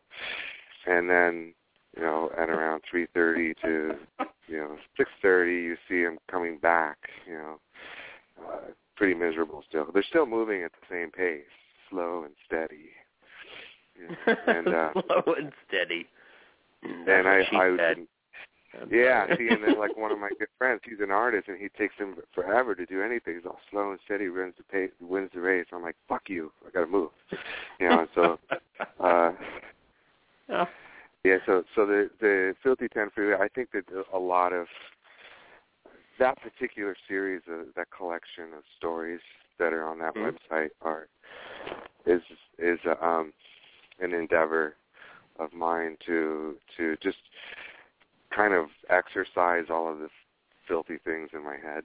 and then you know at around three thirty to you know six thirty, you see them coming back. You know, uh, pretty miserable still. They're still moving at the same pace, slow and steady. Yeah. And uh, slow and steady. And I, I was, said. yeah. See, and then like one of my good friends, he's an artist, and he takes him forever to do anything. He's all slow and steady, wins the pace, wins the race. I'm like, fuck you, I gotta move. You know, so uh, oh. yeah. So so the the Filthy Ten Freeway, I think that a lot of that particular series, of that collection of stories that are on that mm-hmm. website are is is uh, um. an endeavor of mine to to just kind of exercise all of the filthy things in my head.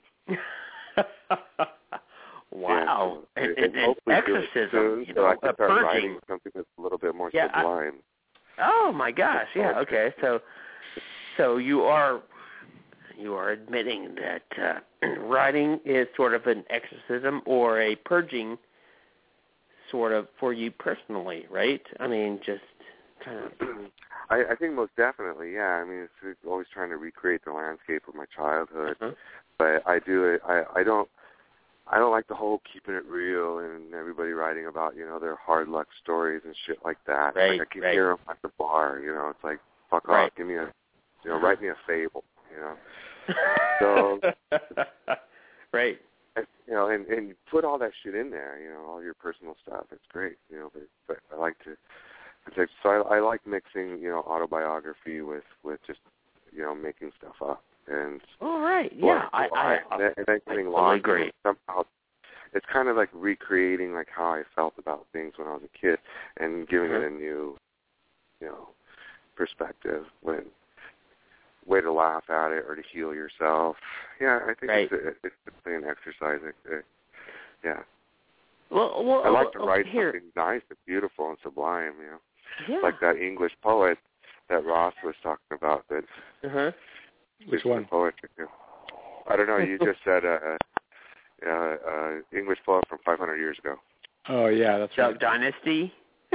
Wow. Yeah, and, so and, and exorcism, soon, you so know, I can a start purging. writing something that's a little bit more yeah, sublime. I, oh my gosh, yeah, okay. So so you are you are admitting that uh, writing is sort of an exorcism or a purging sort of for you personally, right? I mean, just kind of. I, I think most definitely, yeah. I mean, it's always trying to recreate the landscape of my childhood, uh-huh. but I do it. I I don't. I don't like the whole keeping it real and everybody writing about, you know, their hard luck stories and shit like that. Right, like I keep right. hearing them at the bar, you know. It's like, fuck right. off, give me a, you know, write me a fable, you know. So, right. you know, and and put all that shit in there, you know, all your personal stuff. It's great, you know. But, but I like to, it's like, so I, I like mixing, you know, autobiography with with just, you know, making stuff up. And all right, yeah, I, I, I, and then I getting totally lost agree. in it somehow. It's kind of like recreating like how I felt about things when I was a kid, and giving uh-huh. it a new, you know, perspective. When way to laugh at it or to heal yourself. Yeah, I think right. it's a, it's simply an exercise. It, it, yeah. Well, well, I like to well, write here. something nice and beautiful and sublime. You know, yeah. like that English poet that Ross was talking about. That. Uh-huh. Which one? Poetry. I don't know. You just said uh, uh, uh, English poet from five hundred years ago. Oh yeah, that's Duck right. Dynasty.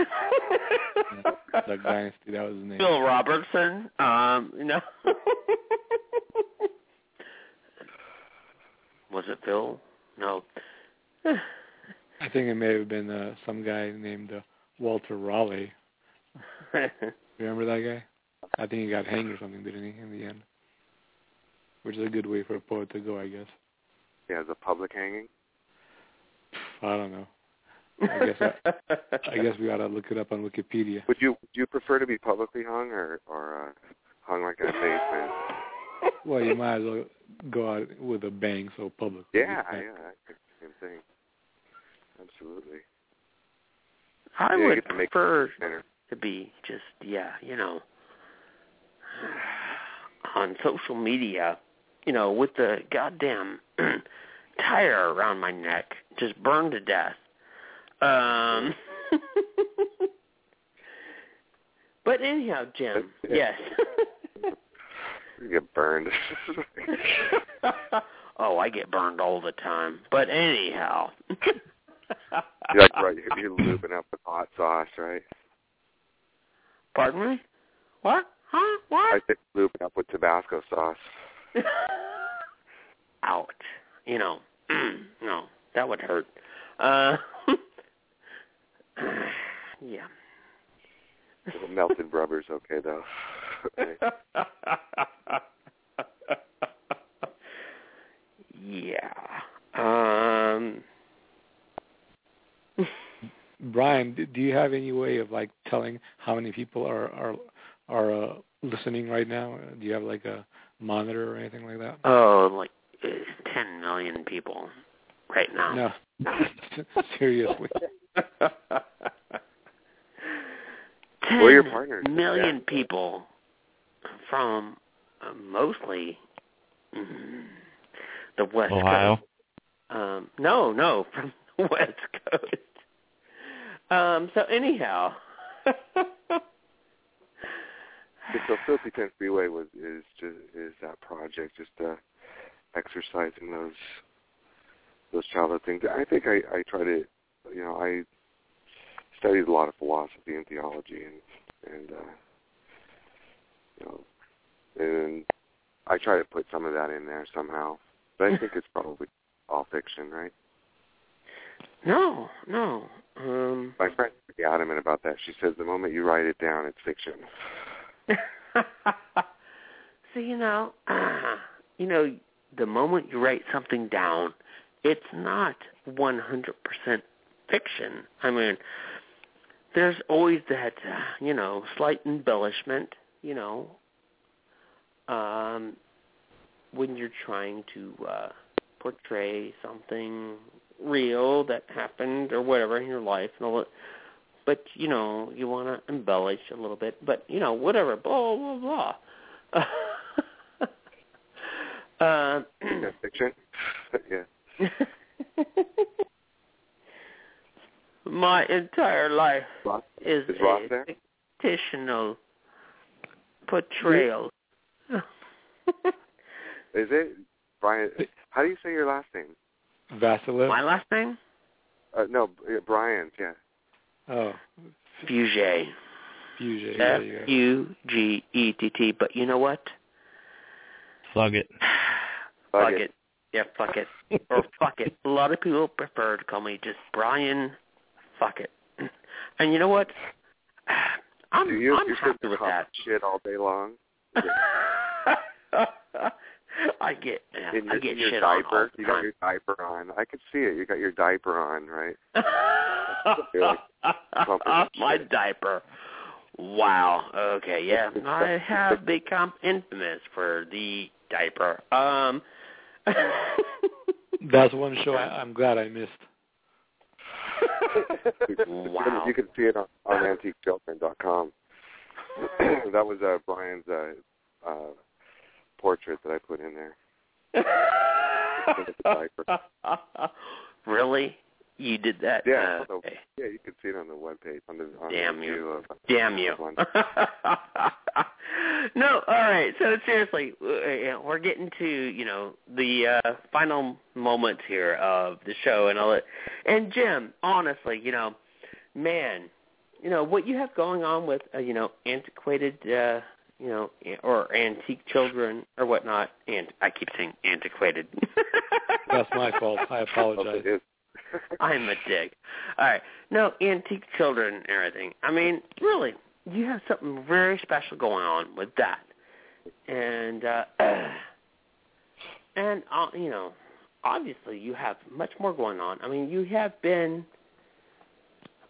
Duck Dynasty. That was his name. Phil Robertson. Um, no. Was it Phil? No. I think it may have been uh, some guy named uh, Walter Raleigh. Remember that guy? I think he got hanged or something, didn't he, in the end? Which is a good way for a poet to go, I guess. Yeah, the public hanging. I don't know. I guess I, I guess we ought to look it up on Wikipedia. Would you would you prefer to be publicly hung or or uh, hung like in a basement? Well, you might as well go out with a bang, so public. Yeah, yeah, I think the same thing. Absolutely. I yeah, would to make prefer to be just, yeah, you know, on social media, you know, with the goddamn tire around my neck, just burned to death. Um, but anyhow, Jim, yes. You get burned. Oh, I get burned all the time. But anyhow. You're like, right, you're lubing up with hot sauce, right? Pardon me? What? Huh? What? I think lubing up with Tabasco sauce. Ouch. You know, no, that would hurt. Uh, yeah. The melted rubber's okay, though. Yeah. Um. Brian, do you have any way of like telling how many people are are are uh, listening right now? Do you have like a monitor or anything like that? Oh, like uh, ten million people right now. No, seriously. ten Who are your partners? million Yeah. people from uh, mostly mm, the West Ohio. Coast. Um, no, no, from the West Coast. Um, so anyhow, So Filthy Ten Freeway was is just is that project just uh, exercising those those childhood things. I think I, I try to, you know, I studied a lot of philosophy and theology, and and uh, you know, and I try to put some of that in there somehow. But I think it's probably all fiction, right? no, no. Um, My friend's pretty adamant about that. She says the moment you write it down, it's fiction. so you know, uh, you know, the moment you write something down, it's not one hundred percent fiction. I mean, there's always that, uh, you know, slight embellishment, you know, um, when you're trying to uh, portray something real that happened or whatever in your life and all that. But, you know, you want to embellish a little bit. But, you know, whatever, blah, blah, blah. uh, Yeah, fiction? Yeah. My entire life Ross? is, Is Ross a there? fictional portrayal. Is it? Brian, how do you say your last name? Vasilev? My last name? Uh, no, Brian's, yeah. Oh. Fugé. Fugé. F U G E T T. But you know what? Fuck it. Fuck Fuck it. it. Yeah, fuck it. Or fuck it. A lot of people prefer to call me just Brian. Fuck it. And you know what? I'm, Do you, I'm you happy with talk that. shit all day long? I get, yeah, in your, I get in your shit on all diaper, the you got time. your diaper on. I could see it. You got your diaper on, right? You're like, My diaper. Wow. Okay. Yeah. I have become infamous for the diaper. Um. That's one show I, I'm glad I missed. Wow. You can see it on, on antique children dot com. That was uh, Brian's uh, uh, portrait that I put in there. Really? You did that? Yeah, Uh, so, yeah, you can see it on the webpage. On the, on Damn the you. Of, uh, Damn you. No, all right. So seriously, we're getting to, you know, the uh, final moments here of the show and all that. And Jim, honestly, you know, man, you know, what you have going on with, uh, you know, antiquated, uh, you know, or antique children or whatnot, and I keep saying antiquated. That's my fault. I apologize. it is. I'm a dick. All right. No, antique children and everything. I mean, really, you have something very special going on with that. And, uh, and uh, you know, obviously you have much more going on. I mean, you have been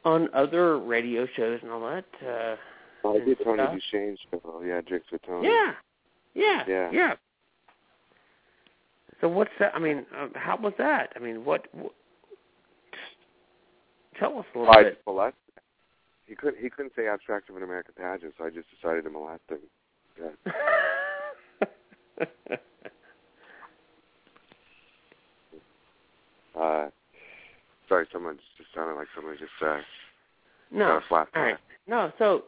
on other radio shows and all that. Uh, well, I did Tony stuff. Duchesne's show. Yeah, Drinks with Tony. Yeah, yeah, yeah, yeah. So what's that? I mean, uh, how was that? I mean, what? what tell us a little I bit. molested him. He couldn't. He couldn't say abstract of an American pageant, so I just decided to molest him. Yeah. uh, sorry, someone just sounded like someone just uh, no. got a flat All tire. right. No. So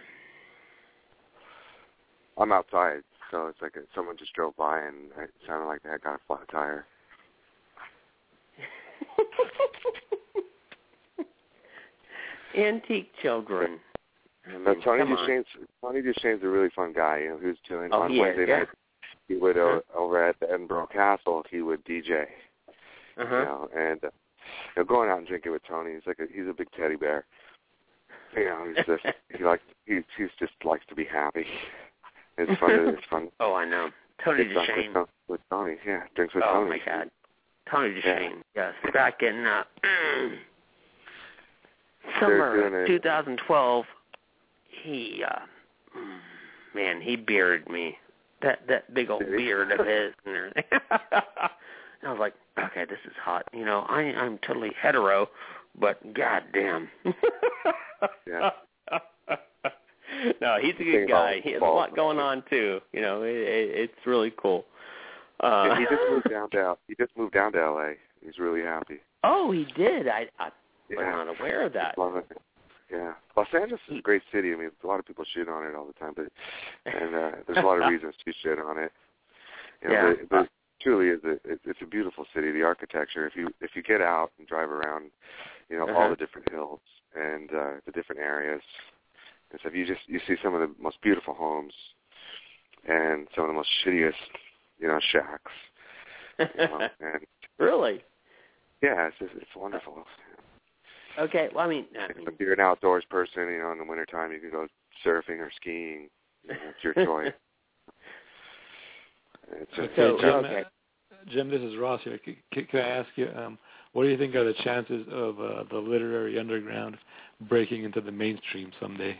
I'm outside, so it's like a, someone just drove by and it sounded like they had got a flat tire. Antique children. I mean, Now, Tony come on. Duchesne's Tony Duchesne's a really fun guy. You know, who's doing Oh, on he Wednesday is, yeah. night. He would uh, Uh-huh. over at the Edinburgh Castle. He would D J. Uh-huh. You know, and uh, you know, going out and drinking with Tony. He's like a, he's a big teddy bear. You know, he's just he likes he he's just likes to be happy. It's fun. To, it's fun. Oh, I know. Tony It's fun Duchesne. with, with Tony. Yeah, drinks with Oh Tony. my God. Tony Duchesne. Yes. Back in uh, summer doing of twenty twelve, he uh, man, he bearded me. That that big old Did he? beard of his and everything. I was like, okay, this is hot. You know, I I'm totally hetero, but goddamn. Yeah. No, he's a good guy. He has a lot going on too. You know, it, it, it's really cool. Uh, Yeah, he just moved down to L- he just moved down to L A. He's really happy. Oh, he did. I I Yeah. was not aware of that. Love it. Yeah, Los Angeles is a great city. I mean, a lot of people shit on it all the time, but and uh, there's a lot of reasons to shit on it. You know, Yeah. but, but it truly is a it, it's a beautiful city. The architecture, if you if you get out and drive around, you know, Uh-huh. all the different hills and uh, the different areas, and so you just you see some of the most beautiful homes and some of the most shittiest, you know, shacks. You know, and Really? yeah, it's just, it's wonderful. Okay. Well, I mean, I mean If you're an outdoors person, you know, in the wintertime you can go surfing or skiing. You know, it's your choice. It's a, Okay, So, Jim, okay. Jim, this is Ross here. C- c- can I ask you, um, what do you think are the chances of uh, the literary underground breaking into the mainstream someday?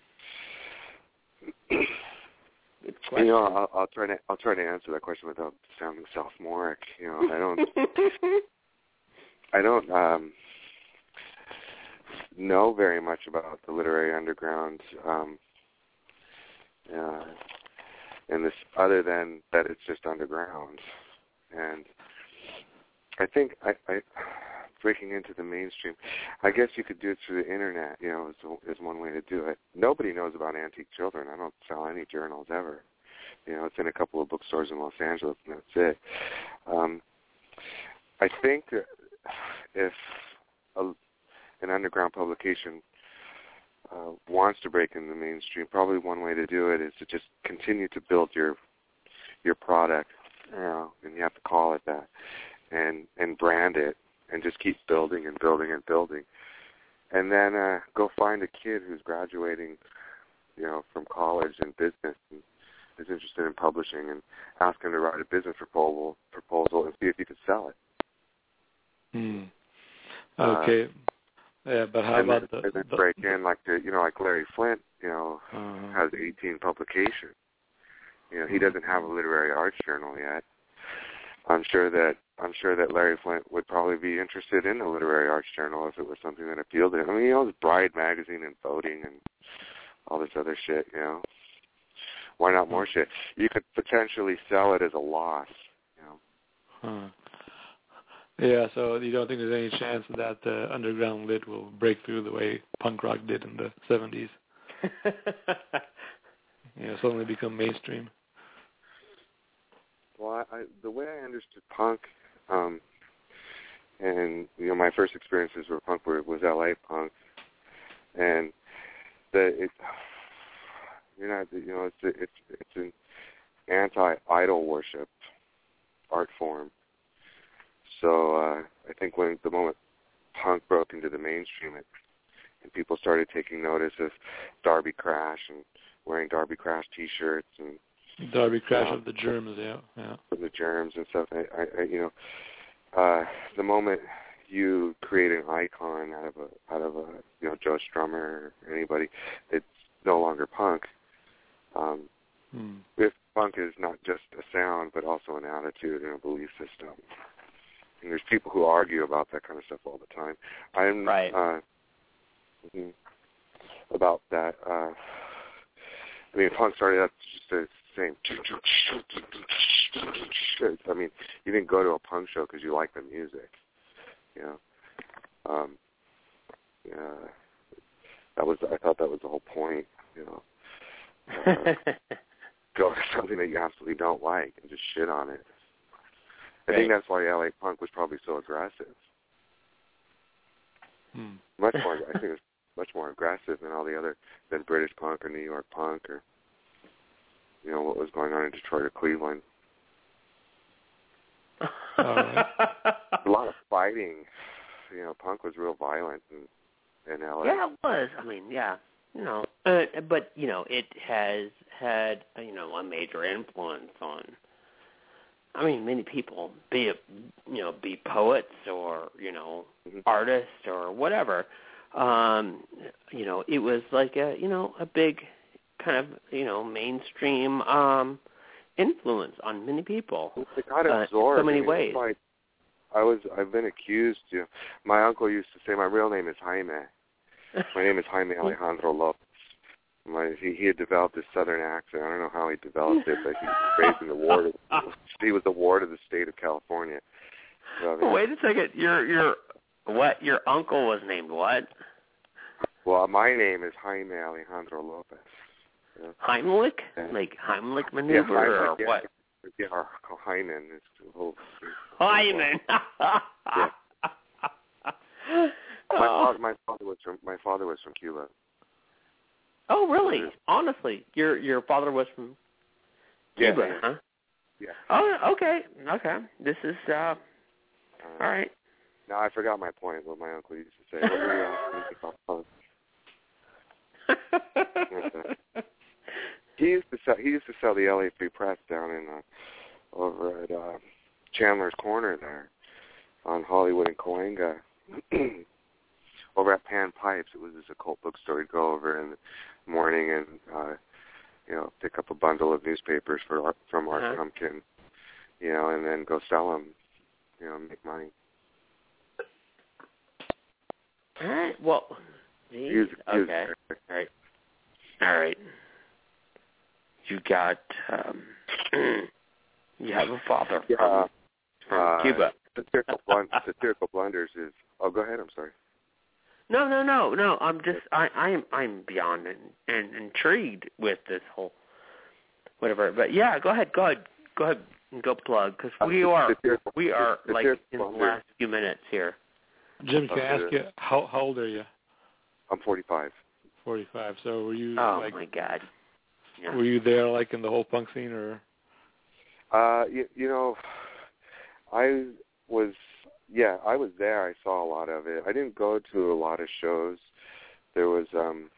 good you question. know, I'll, I'll try to I'll try to answer that question without sounding sophomoric. You know, I don't I don't um, know very much about the literary underground, um, uh, and this other than that it's just underground, and I think I, I breaking into the mainstream. I guess you could do it through the internet. You know, is, is one way to do it. Nobody knows about Antique Children. I don't sell any journals ever. You know, it's in a couple of bookstores in Los Angeles, and that's it. Um, I think that if a, an underground publication uh, wants to break into the mainstream, probably one way to do it is to just continue to build your your product, you know, and you have to call it that, and and brand it, and just keep building and building and building, and then uh, go find a kid who's graduating, you know, from college and business and is interested in publishing, and ask him to write a business proposal proposal and see if you can sell it. Hmm. Okay. Uh, yeah, but how and about then, the, and then the break in like the you know like Larry Flint, you know, uh, has eighteen publications. You know, he doesn't have a literary arts journal yet. I'm sure that I'm sure that Larry Flint would probably be interested in a literary arts journal if it was something that appealed to him. I mean, he owns Bride magazine and voting and all this other shit. You know, why not more shit? You could potentially sell it as a loss. You know. Huh. Yeah, so you don't think there's any chance that uh, underground lit will break through the way punk rock did in the seventies? You know, suddenly become mainstream. Well, I, I, the way I understood punk, um, and you know, my first experiences with punk were, was L A punk, and the it, you're not, you know, it's a, it's it's an anti-idol worship art form. So uh, I think when the moment punk broke into the mainstream, it, and people started taking notice of Darby Crash and wearing Darby Crash T-shirts and Darby Crash um, of the Germs, yeah, yeah. the Germs and stuff. I, I, I you know, uh, the moment you create an icon out of a out of a you know Joe Strummer or anybody, it's no longer punk. Um, hmm. If punk is not just a sound, but also an attitude and a belief system. And there's people who argue about that kind of stuff all the time. I'm right. uh, about that. Uh, I mean, punk started out just the same. I mean, you didn't go to a punk show because you liked the music. You know, um, yeah, that was. I thought that was the whole point. You know, uh, go to something that you absolutely don't like and just shit on it. I right. think that's why L A punk was probably so aggressive. Hmm. Much more. I think it was much more aggressive than all the other than British punk or New York punk or you know what was going on in Detroit or Cleveland. Uh, A lot of fighting. You know, punk was real violent in, in L A. Yeah, it was. I mean, yeah, you know, uh, but you know, it has had you know a major influence on. I mean, many people, be it you know, be poets or you know, mm-hmm. artists or whatever. Um, you know, it was like a you know a big kind of you know mainstream um, influence on many people. It got uh, absorbed in so many I mean, ways. Like, I was, I've been accused. You know, my uncle used to say my real name is Jaime. My name is Jaime Alejandro Lopez. My, he, he had developed this southern accent. I don't know how he developed it, but he was raised in the ward. Of, he was the ward of the state of California. So, I mean, Wait a second. Your your what? Your uncle was named what? Well, my name is Jaime Alejandro Lopez. Yeah. Heimlich? Yeah. Like Heimlich maneuver yeah, Heimlich, or yeah, what? Yeah, or Hyman. It's the whole. Hyman. Yeah. My father, my father was from my father was from Cuba. Oh, really? Honestly, your your father was from Cuba, yeah, yeah. huh? Yeah. Oh, okay, okay. This is uh, uh, all right. No, I forgot my point. What my uncle used to say. What were you asking about? He used to sell. He used to sell the L A Free Press down in uh, over at uh, Chandler's Corner there, on Hollywood and Cahuenga. Over at Pan Pipes, it was this occult bookstore. You'd go over in the morning and uh, you know pick up a bundle of newspapers for Art, from Art uh-huh. Pumpkin, you know, and then go sell them, you know, make money. All right. Well, geez. Use, use okay. All right. All right. You got. Um, you have a father from, yeah, from uh, Cuba. Satirical, blund- satirical blunders is. Oh, go ahead. I'm sorry. No, no, no, no. I'm just. I, I am. I'm beyond and, and intrigued with this whole. Whatever. But yeah, go ahead. Go ahead. Go ahead and go plug because we uh, are. satirical, We are like in the blunders. last few minutes here. Jim, can I ask you how how old are you? I'm forty-five. Forty-five. So were you Oh like? my God. Yeah. Were you there like in the whole punk scene or? Uh, you, you know, I was. Yeah, I was there. I saw a lot of it. I didn't go to a lot of shows. There was um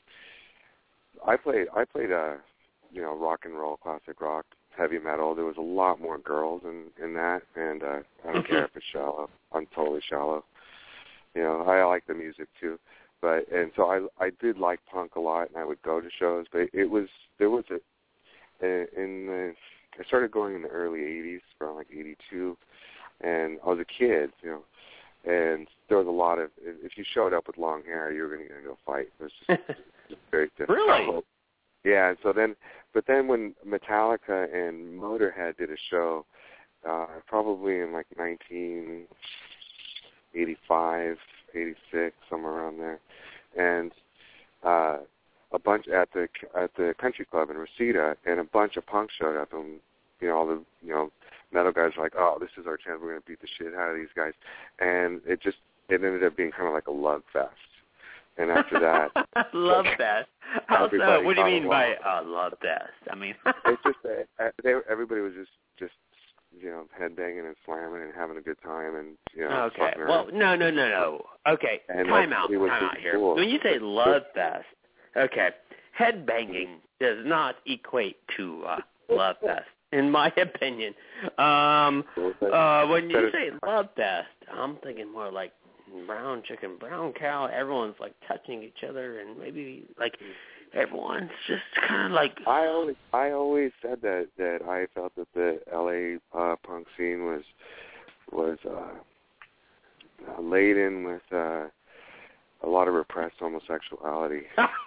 I played I played uh you know, rock and roll, classic rock, heavy metal. There was a lot more girls in, in that and uh I don't care if it's shallow. I'm totally shallow. You know, I like the music too. But and so I I did like punk a lot and I would go to shows, but it was there was a in the I started going in the early eighties, around like eighty-two. And I was a kid, you know, and there was a lot of, if you showed up with long hair, you were going to go fight. It was just, just very difficult. Really? Yeah, and so then, but then when Metallica and Motorhead did a show, uh, probably in like nineteen eighty-five, eighty-six, somewhere around there, and uh, a bunch at the at the country club in Reseda, and a bunch of punks showed up, and you know all the you know. metal guys were like, oh, this is our chance. We're going to beat the shit out of these guys. And it just, it ended up being kind of like a love fest. And after that. Love fest? How so? What do you mean by uh, love fest? I mean. It's just, uh, they, everybody was just, just, you know, headbanging and slamming and having a good time and, you know. Okay. Well, no, no, no, no. Okay. And time out. Time really out here. cool. When you say love fest, okay, headbanging does not equate to uh, love fest. in my opinion. Um, uh, when you say love fest, I'm thinking more like brown chicken, brown cow. Everyone's like touching each other, and maybe like everyone's just kind of like. I always, I always said that that I felt that the L A uh, punk scene was was uh, uh, laden with uh, a lot of repressed homosexuality.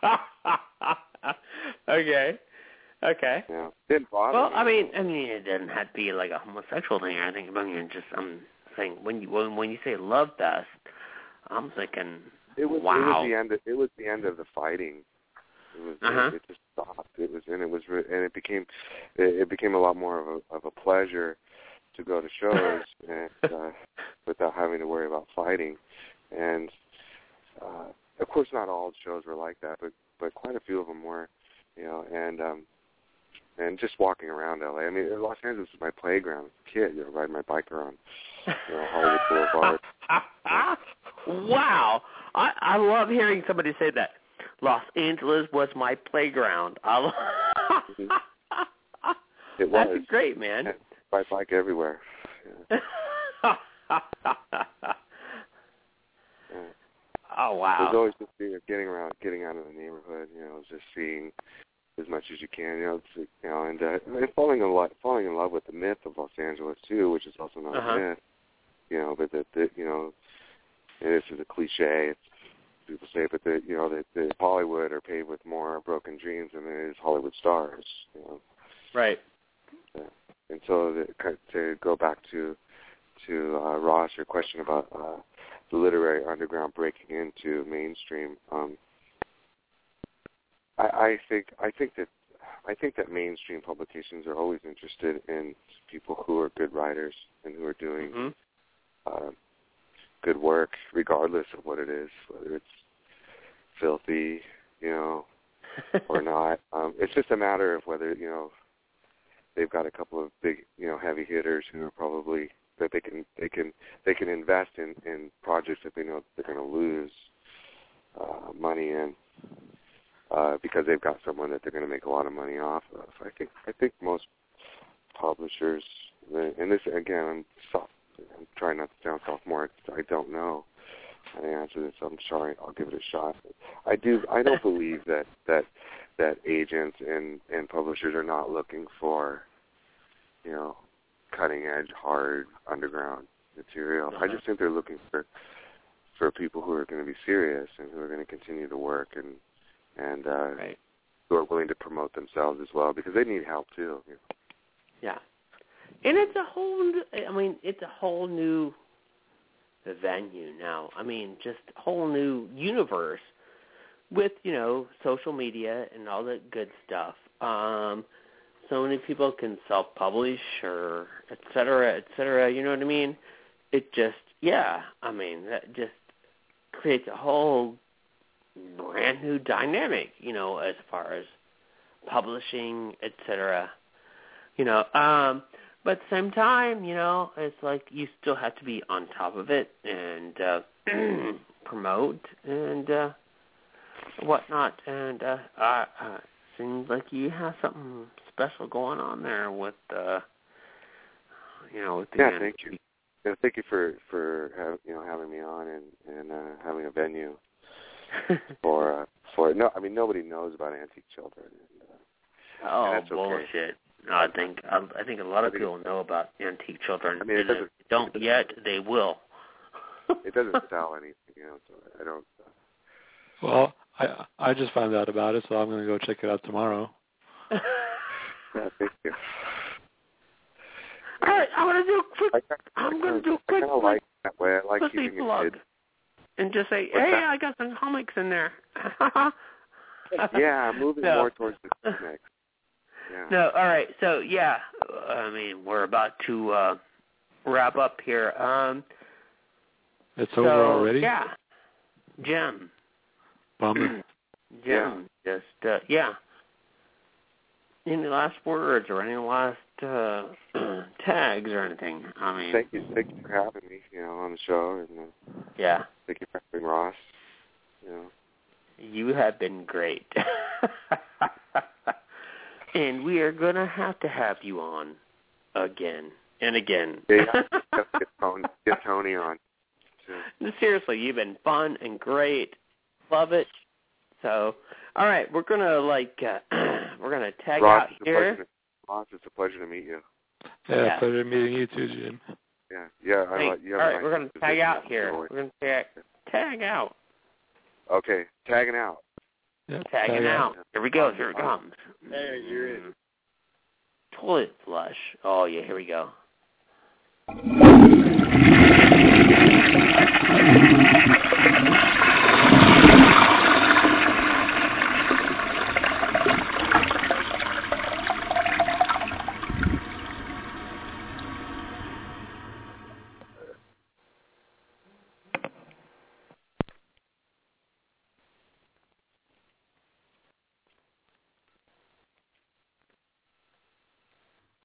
Okay. Okay. Yeah. Didn't bother well, me. I mean, I mean, it doesn't have to be like a homosexual thing. I think I mean, just I'm saying when you when when you say love fest, I'm thinking, it was wow. It was the end. Of, it was the end of the fighting. It was. Uh-huh. It, it just stopped. It was, and it was, and it became, it, it became a lot more of a of a pleasure to go to shows and uh, without having to worry about fighting. And uh, of course, not all shows were like that, but but quite a few of them were. You know, and um, and just walking around L A. I mean, Los Angeles was my playground as a kid. You know, riding my bike around, you know, Hollywood Boulevard. Wow, I I love hearing somebody say that. Los Angeles was my playground. I love it was. That's great, man. And my bike everywhere. Yeah. Yeah. Oh wow! It was always just you know, getting around, getting out of the neighborhood. You know, just seeing as much as you can. You know, it's, you know, and, uh, and falling in love, falling in love with the myth of Los Angeles too, which is also not uh-huh. a myth. You know, but that the, you know, and this is a cliche. It's, people say, but the you know that the Hollywood are paved with more broken dreams than there is Hollywood stars. You know. Right. Yeah. And so the, to go back to to uh, Ross, your question about. Uh, the literary underground breaking into mainstream. Um, I, I think I think that I think that mainstream publications are always interested in people who are good writers and who are doing mm-hmm. uh, good work, regardless of what it is, whether it's filthy, you know, or not. Um, it's just a matter of whether you know they've got a couple of big, you know, heavy hitters who are probably. That they can they can they can invest in, in projects that they know they're going to lose uh, money in uh, because they've got someone that they're going to make a lot of money off of. I think I think most publishers, and this again, I'm soft, I'm trying not to sound sophomore. I don't know how to answer this. I'm sorry. I'll give it a shot. I do. I don't believe that that that agents and and publishers are not looking for, you know. Cutting edge, hard, underground material. Uh-huh. I just think they're looking for for people who are going to be serious and who are going to continue to work and and uh, right. who are willing to promote themselves as well because they need help too. You know? Yeah, and it's a whole. New, I mean, it's a whole new venue now. I mean, just a whole new universe with you know social media and all that good stuff. Um, So many people can self-publish or et cetera, et cetera, you know what I mean? It just, yeah, I mean, that just creates a whole brand new dynamic, you know, as far as publishing, et cetera. You know, um, but at the same time, you know, it's like you still have to be on top of it and uh, promote and uh, whatnot. And uh, uh, uh, seems like you have something special going on there with, uh, you know, with the yeah. end. Thank you. Yeah, thank you for for have, you know having me on and and uh, having a venue for uh, for no. I mean, nobody knows about Antique Children. And, uh, oh and that's bullshit! Okay. No, I think I, I think a lot of people know about Antique Children. I mean, it and doesn't, if they don't it yet, they will. It doesn't sell anything, you know. So I don't. Uh, well, I I just found out about it, so I'm going to go check it out tomorrow. Yeah, thank you. All right, I'm going to do a quick. I, I, I'm going to do a I quick. kind of like that way. I like pussy keeping plug. it hid. And just say, What's hey, that? I got some comics in there. Yeah, I'm moving no. more towards the comics. Yeah. No, all right. So yeah, I mean, we're about to uh, wrap up here. Um, it's so, over already. Yeah, Jim. Bummer. Jim, yeah. just uh, yeah. Any last words or any last uh, tags or anything? I mean, thank you, thank you for having me, you know, on the show, and uh, yeah, thank you for having Ross. You know, you have been great. And we are going to have to have you on again and again. Yeah, get, Tony, get Tony on. Too. Seriously, you've been fun and great. Love it. So, all right, we're going to, like, uh, we're going to tag Ross, out it's here. To, Ross, it's a pleasure to meet you. Yeah, Yeah. pleasure meeting you too, Jim. Yeah, yeah. I Hey, like, you all have a right, nice we're going to tag position out here. always. We're going to tag, tag out. Okay, tagging out. Yeah, Tagging tag out. Here we go. Here it comes. There, you're in. Toilet flush. Oh, yeah, here we go.